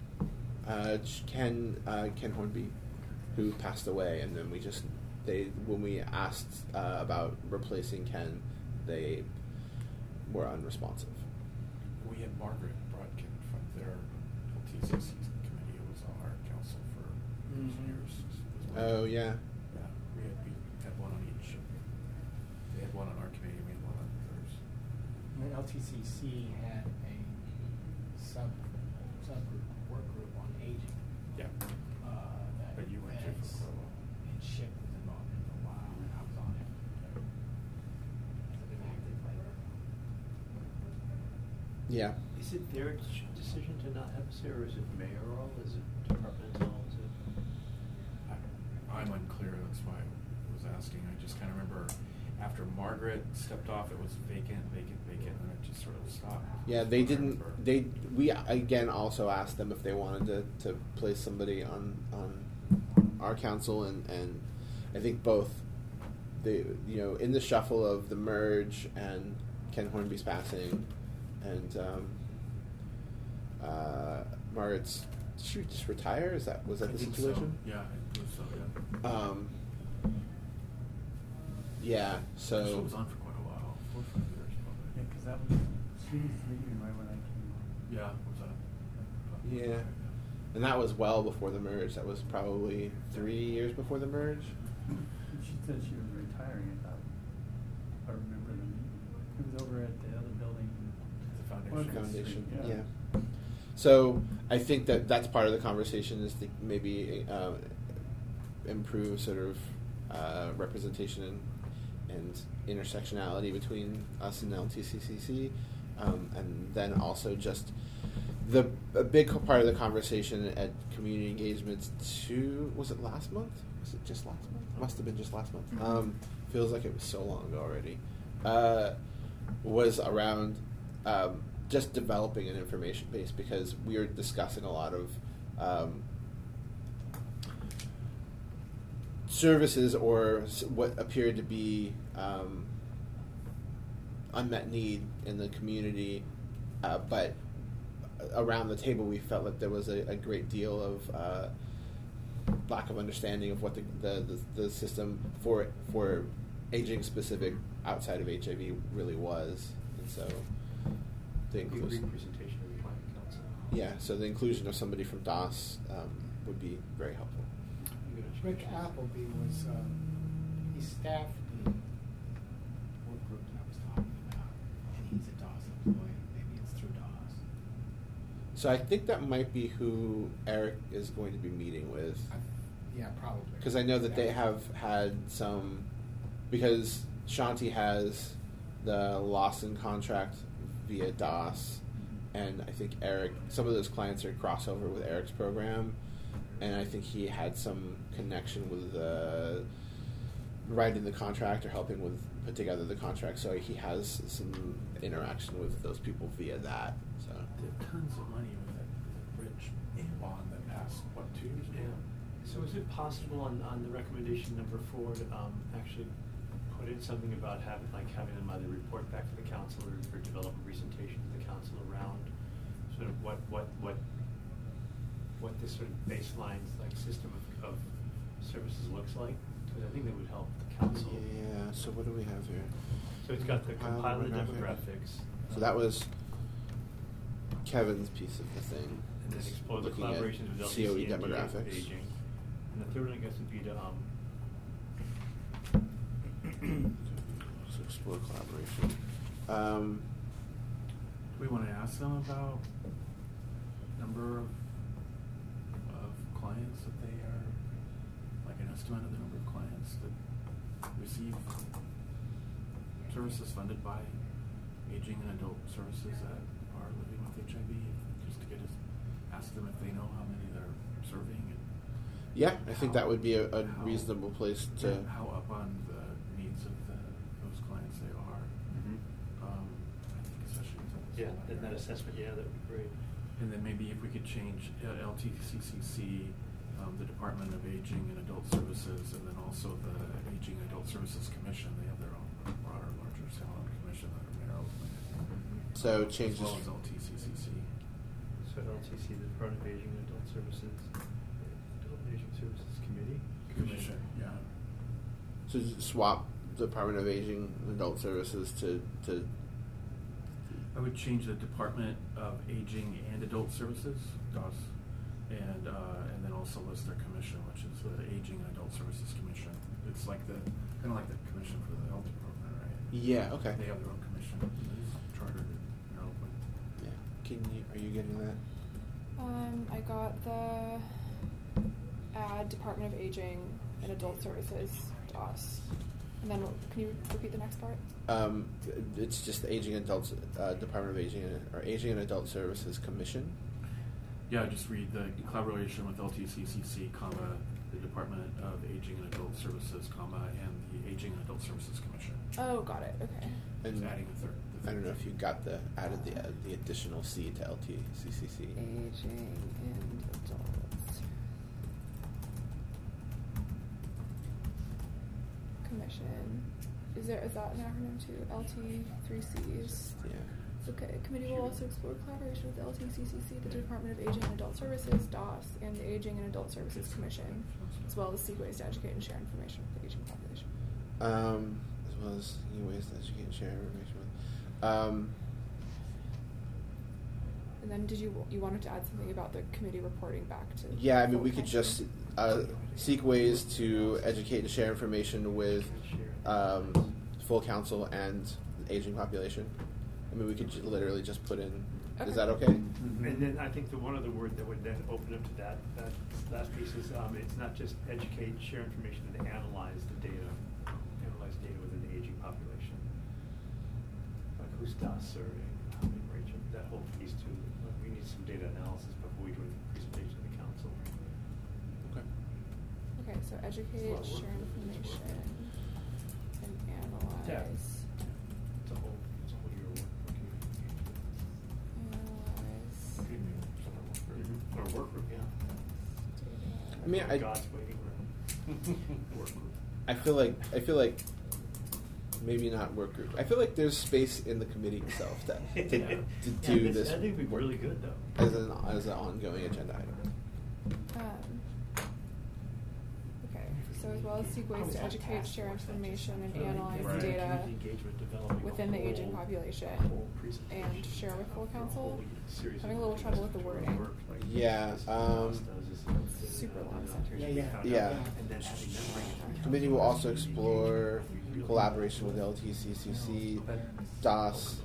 Ken Hornby, who passed away, and then when we asked about replacing Ken, they were unresponsive. We had Margaret Brodkin from their LTCC committee, who was on our council for Mhm. years. Oh yeah. Yeah, we had one on each. They had LTCC had a subgroup, work group on aging. Yeah. But you weren't here for a while. And SHIP was involved in it for a while, and I was on it. As an active member. Yeah. Is it their decision to not have us here, or is it mayoral? Is it departmental? Is it? I'm unclear. That's why I was asking. I just kind of remember after Margaret stepped off, it was vacant, and then it just sort of stopped. Yeah, they didn't. We again also asked them if they wanted to place somebody on our council, and I think both. They, in the shuffle of the merge and Ken Hornby's passing, and Margaret's, did she just retire? Was that the I think situation? So. Yeah, I believe so. Yeah. Yeah. So. She was on for quite a while, 4 or 5 years probably. Yeah, because that was, she was leaving right when I came on. Yeah, was that? Yeah. And that was well before the merge. That was probably 3 years before the merge. She said she was retiring, I thought. I remember the meeting. It was over at the other building. The Market Foundation. Street, Yeah. So I think that's part of the conversation, is to maybe improve sort of representation and intersectionality between us and LTCCC, and then also just a big part of the conversation at community engagements was it last month? Was it just last month? Must have been just last month. Mm-hmm. Feels like it was so long ago already. Was around just developing an information base, because we were discussing a lot of services or what appeared to be unmet need in the community, but around the table we felt like there was a great deal of lack of understanding of what the system for aging specific outside of HIV really was, and so the inclusion. Representation of the climate council. Yeah, so the inclusion of somebody from DOS would be very helpful. Rick Appleby was, he staffed the work group that I was talking about, and he's a DOS employee. Maybe it's through DOS. So I think that might be who Eric is going to be meeting with. Yeah, probably. Because I know that they have had some, because Shanti has the Lawson contract via DOS, and I think Eric, some of those clients are crossover with Eric's program, and I think he had some connection with writing the contract or helping with put together the contract, so he has some interaction with those people via that. So They have tons of money with that bridge bond that passed, 2 years ago? So is it possible on the recommendation number 4 to actually put in something about having them either report back to the council or develop a presentation to the council around sort of what this sort of baseline system of services looks like? Because I think that would help the council. yeah. So what do we have here? So it's got the compile the demographics. So that was Kevin's piece of the thing. And then explore the looking at collaborations with LTC COE and demographics. aging. And the third one, I guess, would be to So explore collaboration. Do we want to ask them about number of clients that they are, like an estimate of the number of clients that receive services funded by aging and adult services that are living with HIV, just to ask them if they know how many they're serving and Yeah, I think that would be a how- reasonable place to. and how up on the needs of those clients they are. I think especially in that assessment, that would be great. And then maybe if we could change LTCCC, the Department of Aging and Adult Services, and then also the Aging Adult Services Commission. They have their own broader, larger scale commission that are mayoral. So changes. As well as LTCCC. So LTC, the Department of Aging and Adult Services, Adult Aging Services Committee? Commission, yeah. So swap Department of Aging and Adult Services to. I would change the Department of Aging and Adult Services, DOS, and then also list their commission, which is the Aging and Adult Services Commission. It's like kind of like the commission for the health department, right? Yeah. Okay. They have their own commission. chartered in Oakland. Yeah. Are you getting that? I got the add Department of Aging and Adult Services, DOS. And then, can you repeat the next part? It's just the Aging and Adults, Department of Aging or Aging and Adult Services Commission. Yeah, just read the collaboration with LTCCC, comma, the Department of Aging and Adult Services, comma, and the Aging and Adult Services Commission. Oh, got it. Okay. And Just adding the third. I don't know if you got added the additional C to LTCCC. Aging and Adults Commission. Is that an acronym too? LT3Cs. Yeah. Okay. Committee will also explore collaboration with LTCCC, the Department of Aging and Adult Services, DOS, and the Aging and Adult Services Commission, as well as seek ways to educate and share information with the aging population. As well as new ways to educate and share information with. And then, did you wanted to add something about the committee reporting back to? Yeah, I mean, full we could council? just seek ways to educate and share information with full council and the aging population. I mean, we could literally just put in. Okay. Is that okay? Mm-hmm. And then I think the one other word that would then open up to that last piece is it's not just educate, share information, and analyze the data, within the aging population. Like who's DOS serving, how many Rachel, that whole piece too. Like we need some data analysis before we do a presentation to the council. Okay. Okay, so educate, share information, and analyze. Yeah. It's a whole year of work. Analyze Or work group, yeah. data. I mean, God's waiting room. Work group. I feel like maybe not work group. I feel like there's space in the committee itself to do this. I think it'd be really good though. as an ongoing agenda item. Okay, so as well as seek ways to educate, share information, and analyze Right. data Engagement, developing within the a aging whole- population whole presentation. and share with full council. Series Having a of little trouble with the wording. work, like Yeah, this does is Super long sentence. Yeah. And then having them bring it to the Committee will also explore collaboration with LTCCC, DOS,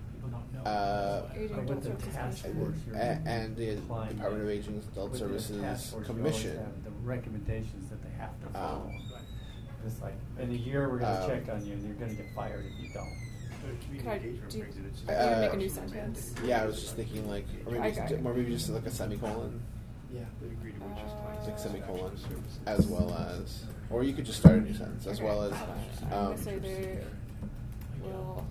Aging But Adult with the Services task Commission. force, you're and the applying Department of it. Aging and Adult Within the task Services force, you always Commission. have the recommendations that they have to follow. Um, It's like, in a year, we're gonna um, check on you, and you're gonna get fired if you don't. Could I do? Engagement brings it, it's I want to make a Uh, new sentence. Yeah, I was just thinking like, or maybe just like a semicolon, Yeah. The degree to which it's tied to like semicolon, services. as well as, or you could just start a new sentence, as Okay, well as. hold on. I'm gonna say they will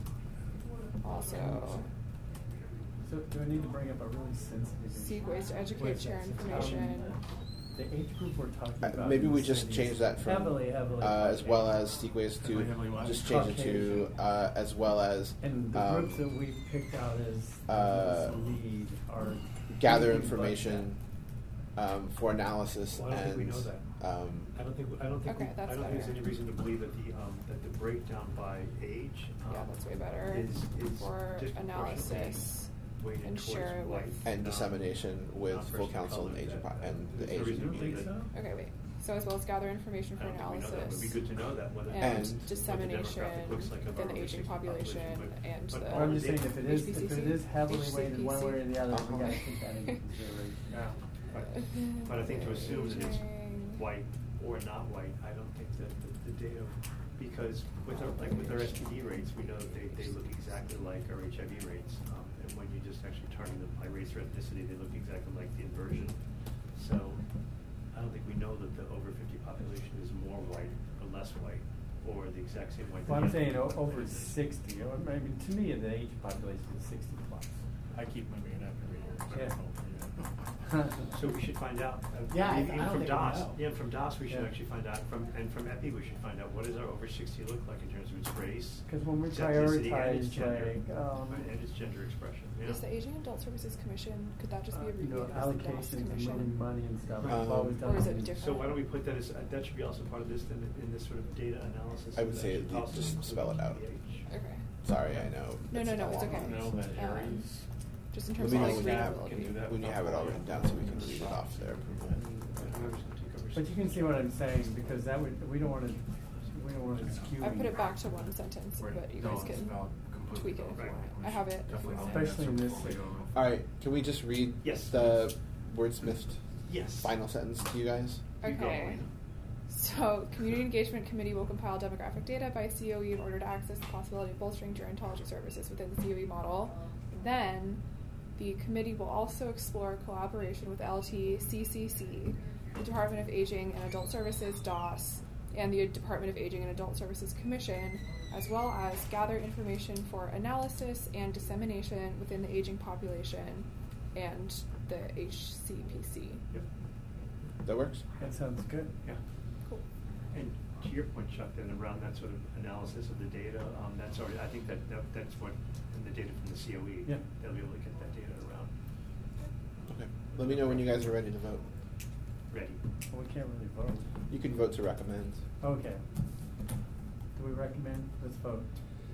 also So, do I need to bring up a really sensitive issue? seek ways to What educate, is share that? information. The age group we're talking about. Maybe in we the just cities, change that from heavily as well as seek ways to Heavily what? just change it to as well as And the groups that we picked out as lead are gather thinking about information for analysis Well, I don't think we and know that. I don't think Okay, that's I don't think there's better. any reason to believe that the breakdown by age. Yeah, that's way better. Is For disproportionately analysis weighted and towards share it white, with. and dissemination with full non-person council and color. aging and the There's no aging reason to believe community. that. Okay, wait. So as well as gather information I for don't think we know that, but it'd analysis be good to know that whether and And- what the dissemination demographic looks like of within our the aging overseas population but and but the. all But I'm just the saying, data- if it is heavily weighted one way or the other, we Uh-huh. gotta take that into consideration. Yeah. But I think to assume that it's Aging. white or not white, I don't think that the data, because with our STD rates, we know that they look exactly like our HIV rates. And when you just actually target them by race or ethnicity, they look exactly like the inversion. So I don't think we know that the over 50 population is more white or less white, or the exact same white. Well, that I'm the saying other over population is. 60, or maybe, to me, the age population is 60 plus. I keep moving it up every year. So Yeah. I don't know. So we should find out. Yeah, I even don't from think we DOS. know. Yeah, from DOS we should Yeah. actually find out. From EPI we should find out what does our over 60 look like in terms of its race. Because when we its ethnicity, and its prioritize, gender, like, right, and its gender expression. Yeah. Is the Aging Adult Services Commission, could that just be you know, abbreviated as the DOS allocations and moving Commission? money and stuff, Right. we've always done. Or is that. it different? So why don't we put that as that should be also part of this in this sort of data analysis? I would say That should also just include spell it out. PH. Okay. Sorry, I know. No, it's no, no, a it's long okay. one. Know that Um, Aries. Just in Let terms me of know like when you have, readability. when you have it all written down so we can read it off their approval. But you can see what I'm saying, because that would, we don't wanna skew. I put it back to one sentence, Where- but you no, guys it's can. about tweak it if you Right. want. I have it. Definitely all Especially in this city. All right, can we just read Yes. the wordsmithed Yes. final sentence to you guys? You go. Okay. So, Community Engagement Committee will compile demographic data by COE in order to access the possibility of bolstering gerontology services within the COE model. Then, the committee will also explore collaboration with LTCCC, the Department of Aging and Adult Services (DOS), and the Department of Aging and Adult Services Commission, as well as gather information for analysis and dissemination within the aging population and the HCPC. Yep. That works? That sounds good. Yeah. Cool. And to your point, Chuck, then around that sort of analysis of the data, that's already, I think that's what, in the data from the COE, Yeah. they'll be able to get that data around. Okay. Let me know when you guys are ready to vote. Ready. Well, we can't really vote. You can vote to recommend. Okay. Do we recommend? Let's vote.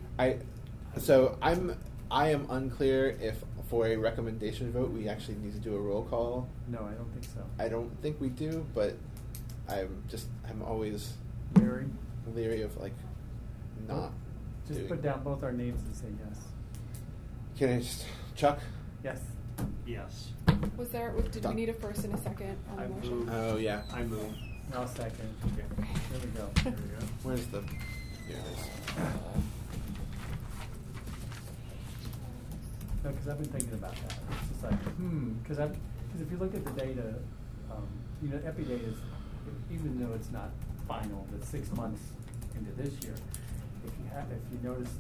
I am unclear if for a recommendation vote we actually need to do a roll call. No, I don't think so. I don't think we do, but I'm always Larry, leery of like not just doing. put down both our names and say yes. Can I just Chuck? Yes. Yes. Did we Done. need a first and a second on the I motion? move. Oh yeah. I move. I'll second. Okay. There we go. There we go. Where's the? Here it is. No, because I've been thinking about that. It's just like, because if you look at the data, EpiData is, even though it's not final, but 6 months into this year, if you notice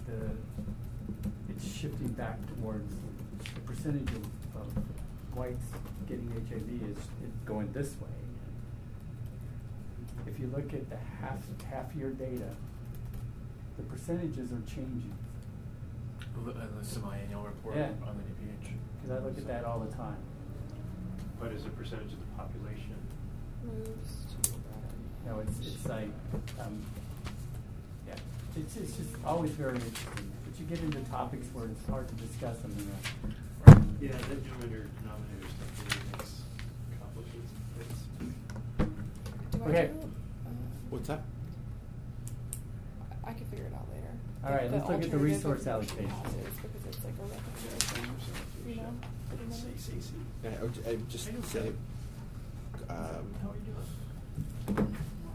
it's shifting back towards the percentage of whites getting HIV is going this way. If you look at the half year data, the percentages are changing. The semi-annual report Yeah. on the DPH. Because I look at that all the time. What is the percentage of the population? Moves to No, it's like, yeah, it's just always very interesting. But you get into topics where it's hard to discuss them in Yeah, that numerator denominator stuff really makes complicates things. Do I Okay. do, What's that? I can figure it out later. All right, let's look at the alternative resource of allocation. passes, because it's like a recommendation. You know? Yeah, I would just say. How are you doing?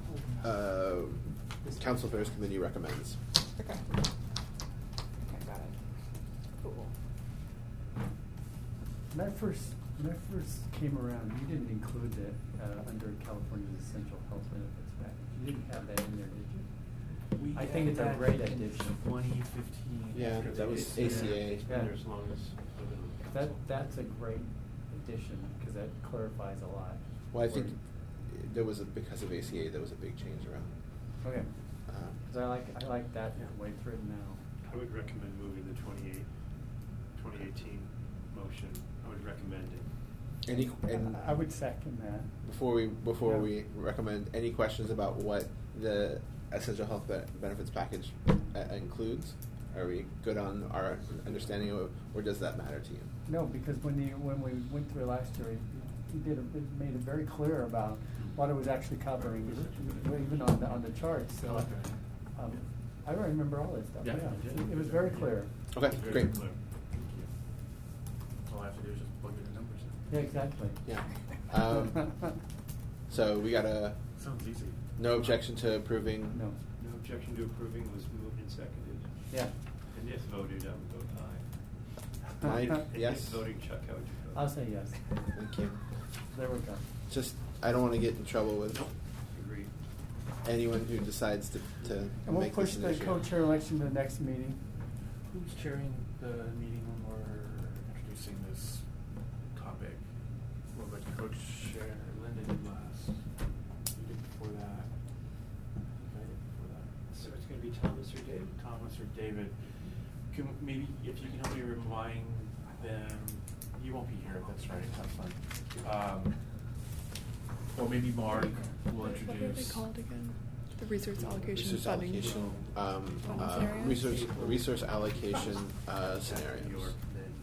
Council Affairs Committee recommends. Okay. Okay, got it. Cool. When I first came around, you didn't include that under California's essential health benefits package. You didn't have that in there, did you? I think it's a great addition. 2015. Yeah, that was It's ACA. been there as long as. That's a great addition because that clarifies a lot. Well, I think because of ACA, there was a big change around. Okay. Because I like that the way it's written now. I would recommend moving the 2018 motion. I would recommend it. I would second that. Before Yeah. we recommend, any questions about what the essential health benefits package includes? Are we good on our understanding of, or does that matter to you? No, because when we went through it last year, it made it very clear about what it was actually covering, even on the charts. So I don't remember all this stuff. Yeah. It was very clear. Okay, Very great. clear. All I have to do is just plug in the numbers in. Yeah, exactly. Yeah. So we got Sounds easy. no objection to approving. No. No objection to approving was moved and seconded. Yeah. And if voted, I would vote aye. Mike, And yes. if voting, Chuck, how would you vote? I'll say yes. Thank you. There we go. Just, I don't want to get in trouble with Agreed. anyone who decides to And we'll make push this an the issue. co-chair election to the next meeting. Who's chairing the meeting when we're introducing this topic? Well, the co-chair, Linda did last. You did before that. I did before that. So it's going to be Thomas or David? Thomas or David. Maybe if you can help me remind them, you won't be here, that's right, that's fine. Or maybe Mark will What are they introduce. called again? The resource allocation Resource funding. allocation, scenarios? resource allocation scenarios.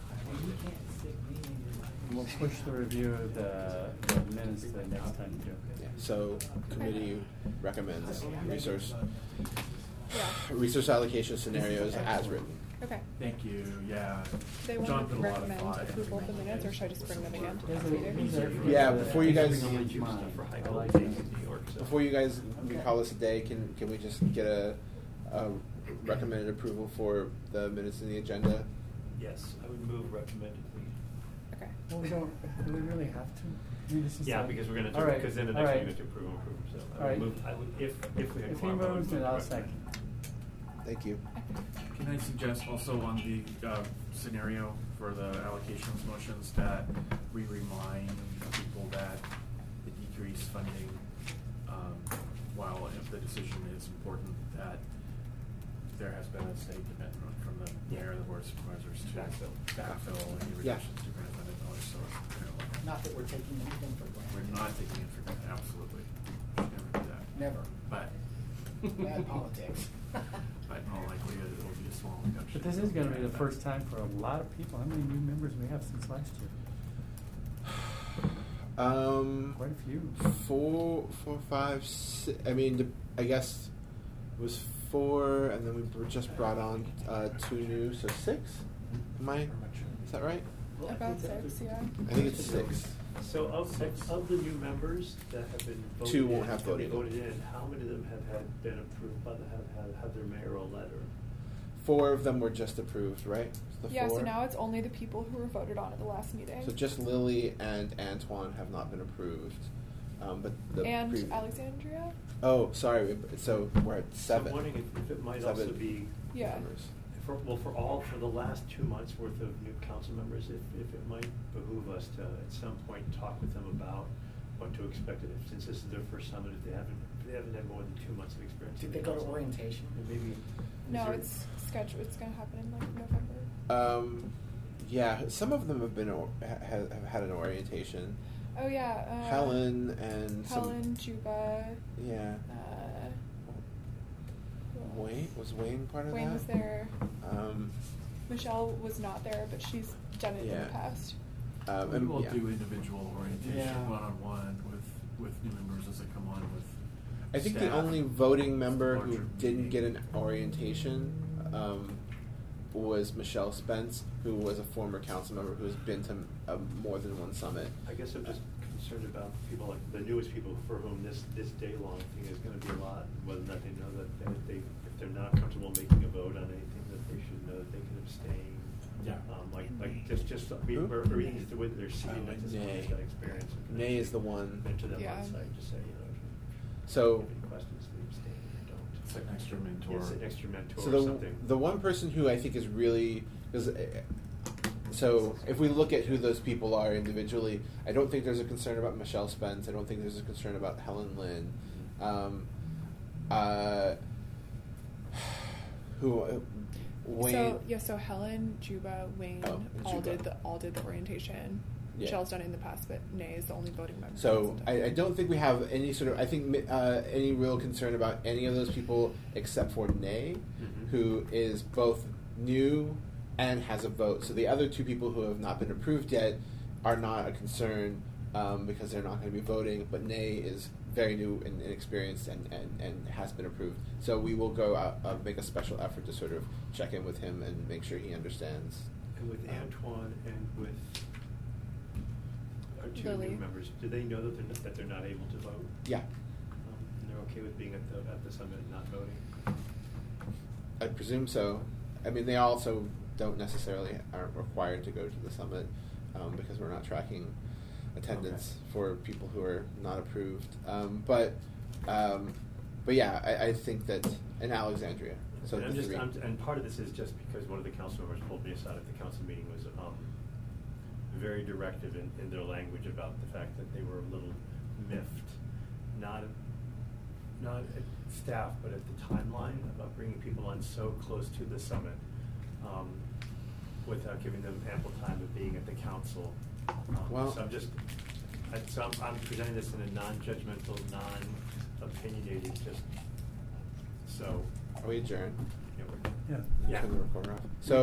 We'll push the review of the minutes to the next time you do it. Yeah. So committee recommends Yeah. resource allocation scenarios as written. Okay. Thank you, yeah. They John want put to a lot of recommend thought into approval of the making minutes, it. or should I just bring them again to the There's next a- meeting? there's a- Yeah, before you guys- Bring all the cheap stuff for high I like quality that. in New York, so. Before you guys call this a day, can we just get a recommended approval for the minutes in the agenda? Yes, I would move recommended. Okay. Well, we don't, do we really have to? I mean, this is Yeah, a- because we're gonna All do, right, because then the all next right. meeting we have to approve, so All I right. would move, if we had If he quorum, I would moves, move then I'll recommend. second. Thank you. Can I suggest also on the scenario for the allocations motions that we remind people that the decreased funding, while if the decision is important, that there has been a state commitment from the mayor, the board of supervisors to backfill any Yeah. reductions to grant funded dollars, so it's kind of like. Not that we're taking anything for granted. We're not taking it for granted, absolutely. Should never do that. Never. But. Bad politics. But in all likelihood, it will be a small reduction. But this is gonna be the first time for a lot of people. How many new members we have since last year? Quite a few. 4, 5, 6. I mean, I guess it was 4, and then we were just brought on 2 new, so 6. Is that right? About 6, yeah. I think it's 6. So of the new members that have been voted 2 won't in, have that they voted. voted in, how many of them have been approved by have their mayoral letter? 4 of them were just approved, right? The Yeah, 4? so now it's only the people who were voted on at the last meeting. So just Lily and Antoine have not been approved. But the and previ- Alexandria? Oh, sorry. So we're at 7. So I'm wondering if it might 7 also be, Yeah. members. for the last 2 months worth of new council members, if it might behoove us to at some point talk with them about what to expect, and since this is their first summit, if they haven't had more than 2 months of experience. Did in they the go to council, orientation? then maybe. No, is there- it's scheduled. It's going to happen in like November. Yeah, some of them have been have had an orientation. Oh yeah. Helen and Helen, Juba. Yeah. Who else? Was Wayne part of Wayne that? was there. Um, Michelle was not there, but she's done it in Yeah. the past. and, We will yeah. do individual orientation, Yeah. one-on-one with new members as they come on with. I think the staff. only voting member who Larger didn't meeting. get an orientation was Michelle Spence, who was a former council member who has been to more than one summit. I guess I'm just concerned about people like the newest people for whom this day-long thing is gonna be a lot, whether or not they know that if they're not comfortable making a vote on anything, that they should know that they can abstain. Yeah. Just, I mean, Who? or even just the way that they're seated, like this Nay. one's got experience. Nay is the one. Mentor them Yeah. on site, just say, So- if you have any questions, they abstain or don't. It's like an extra mentor. It's an extra mentor So or something. the one person who I think is really so if we look at who those people are individually, I don't think there's a concern about Michelle Spence. I don't think there's a concern about Helen Lynn. Wayne. So Helen, Juba, Wayne Oh, and all Juba. did the orientation. Yeah. Michelle's done it in the past, but Nay is the only voting member. So who hasn't I don't think we have any sort of, I think any real concern about any of those people except for Nay, Mhm. who is both new and has a vote. So the other 2 people who have not been approved yet are not a concern because they're not going to be voting, but Nay is very new and inexperienced and has been approved. So we will go out, make a special effort to sort of check in with him and make sure he understands. And with Antoine and with our 2 Lily. new members, do they know that they're not able to vote? Yeah, And they're okay with being at the summit and not voting? I presume so. I mean, they also aren't required to go to the summit because we're not tracking attendance for people who are not approved. But yeah, I think that in Alexandria. So and the 3. and part of this is just because one of the council members pulled me aside at the council meeting was very directive in their language about the fact that they were a little miffed, not at staff, but at the timeline about bringing people on so close to the summit without giving them ample time of being at the council. Well- So I'm presenting this in a non-judgmental, non-opinionated, just so. Are we adjourned? You know, Yeah. Yeah. Turn the recorder off. So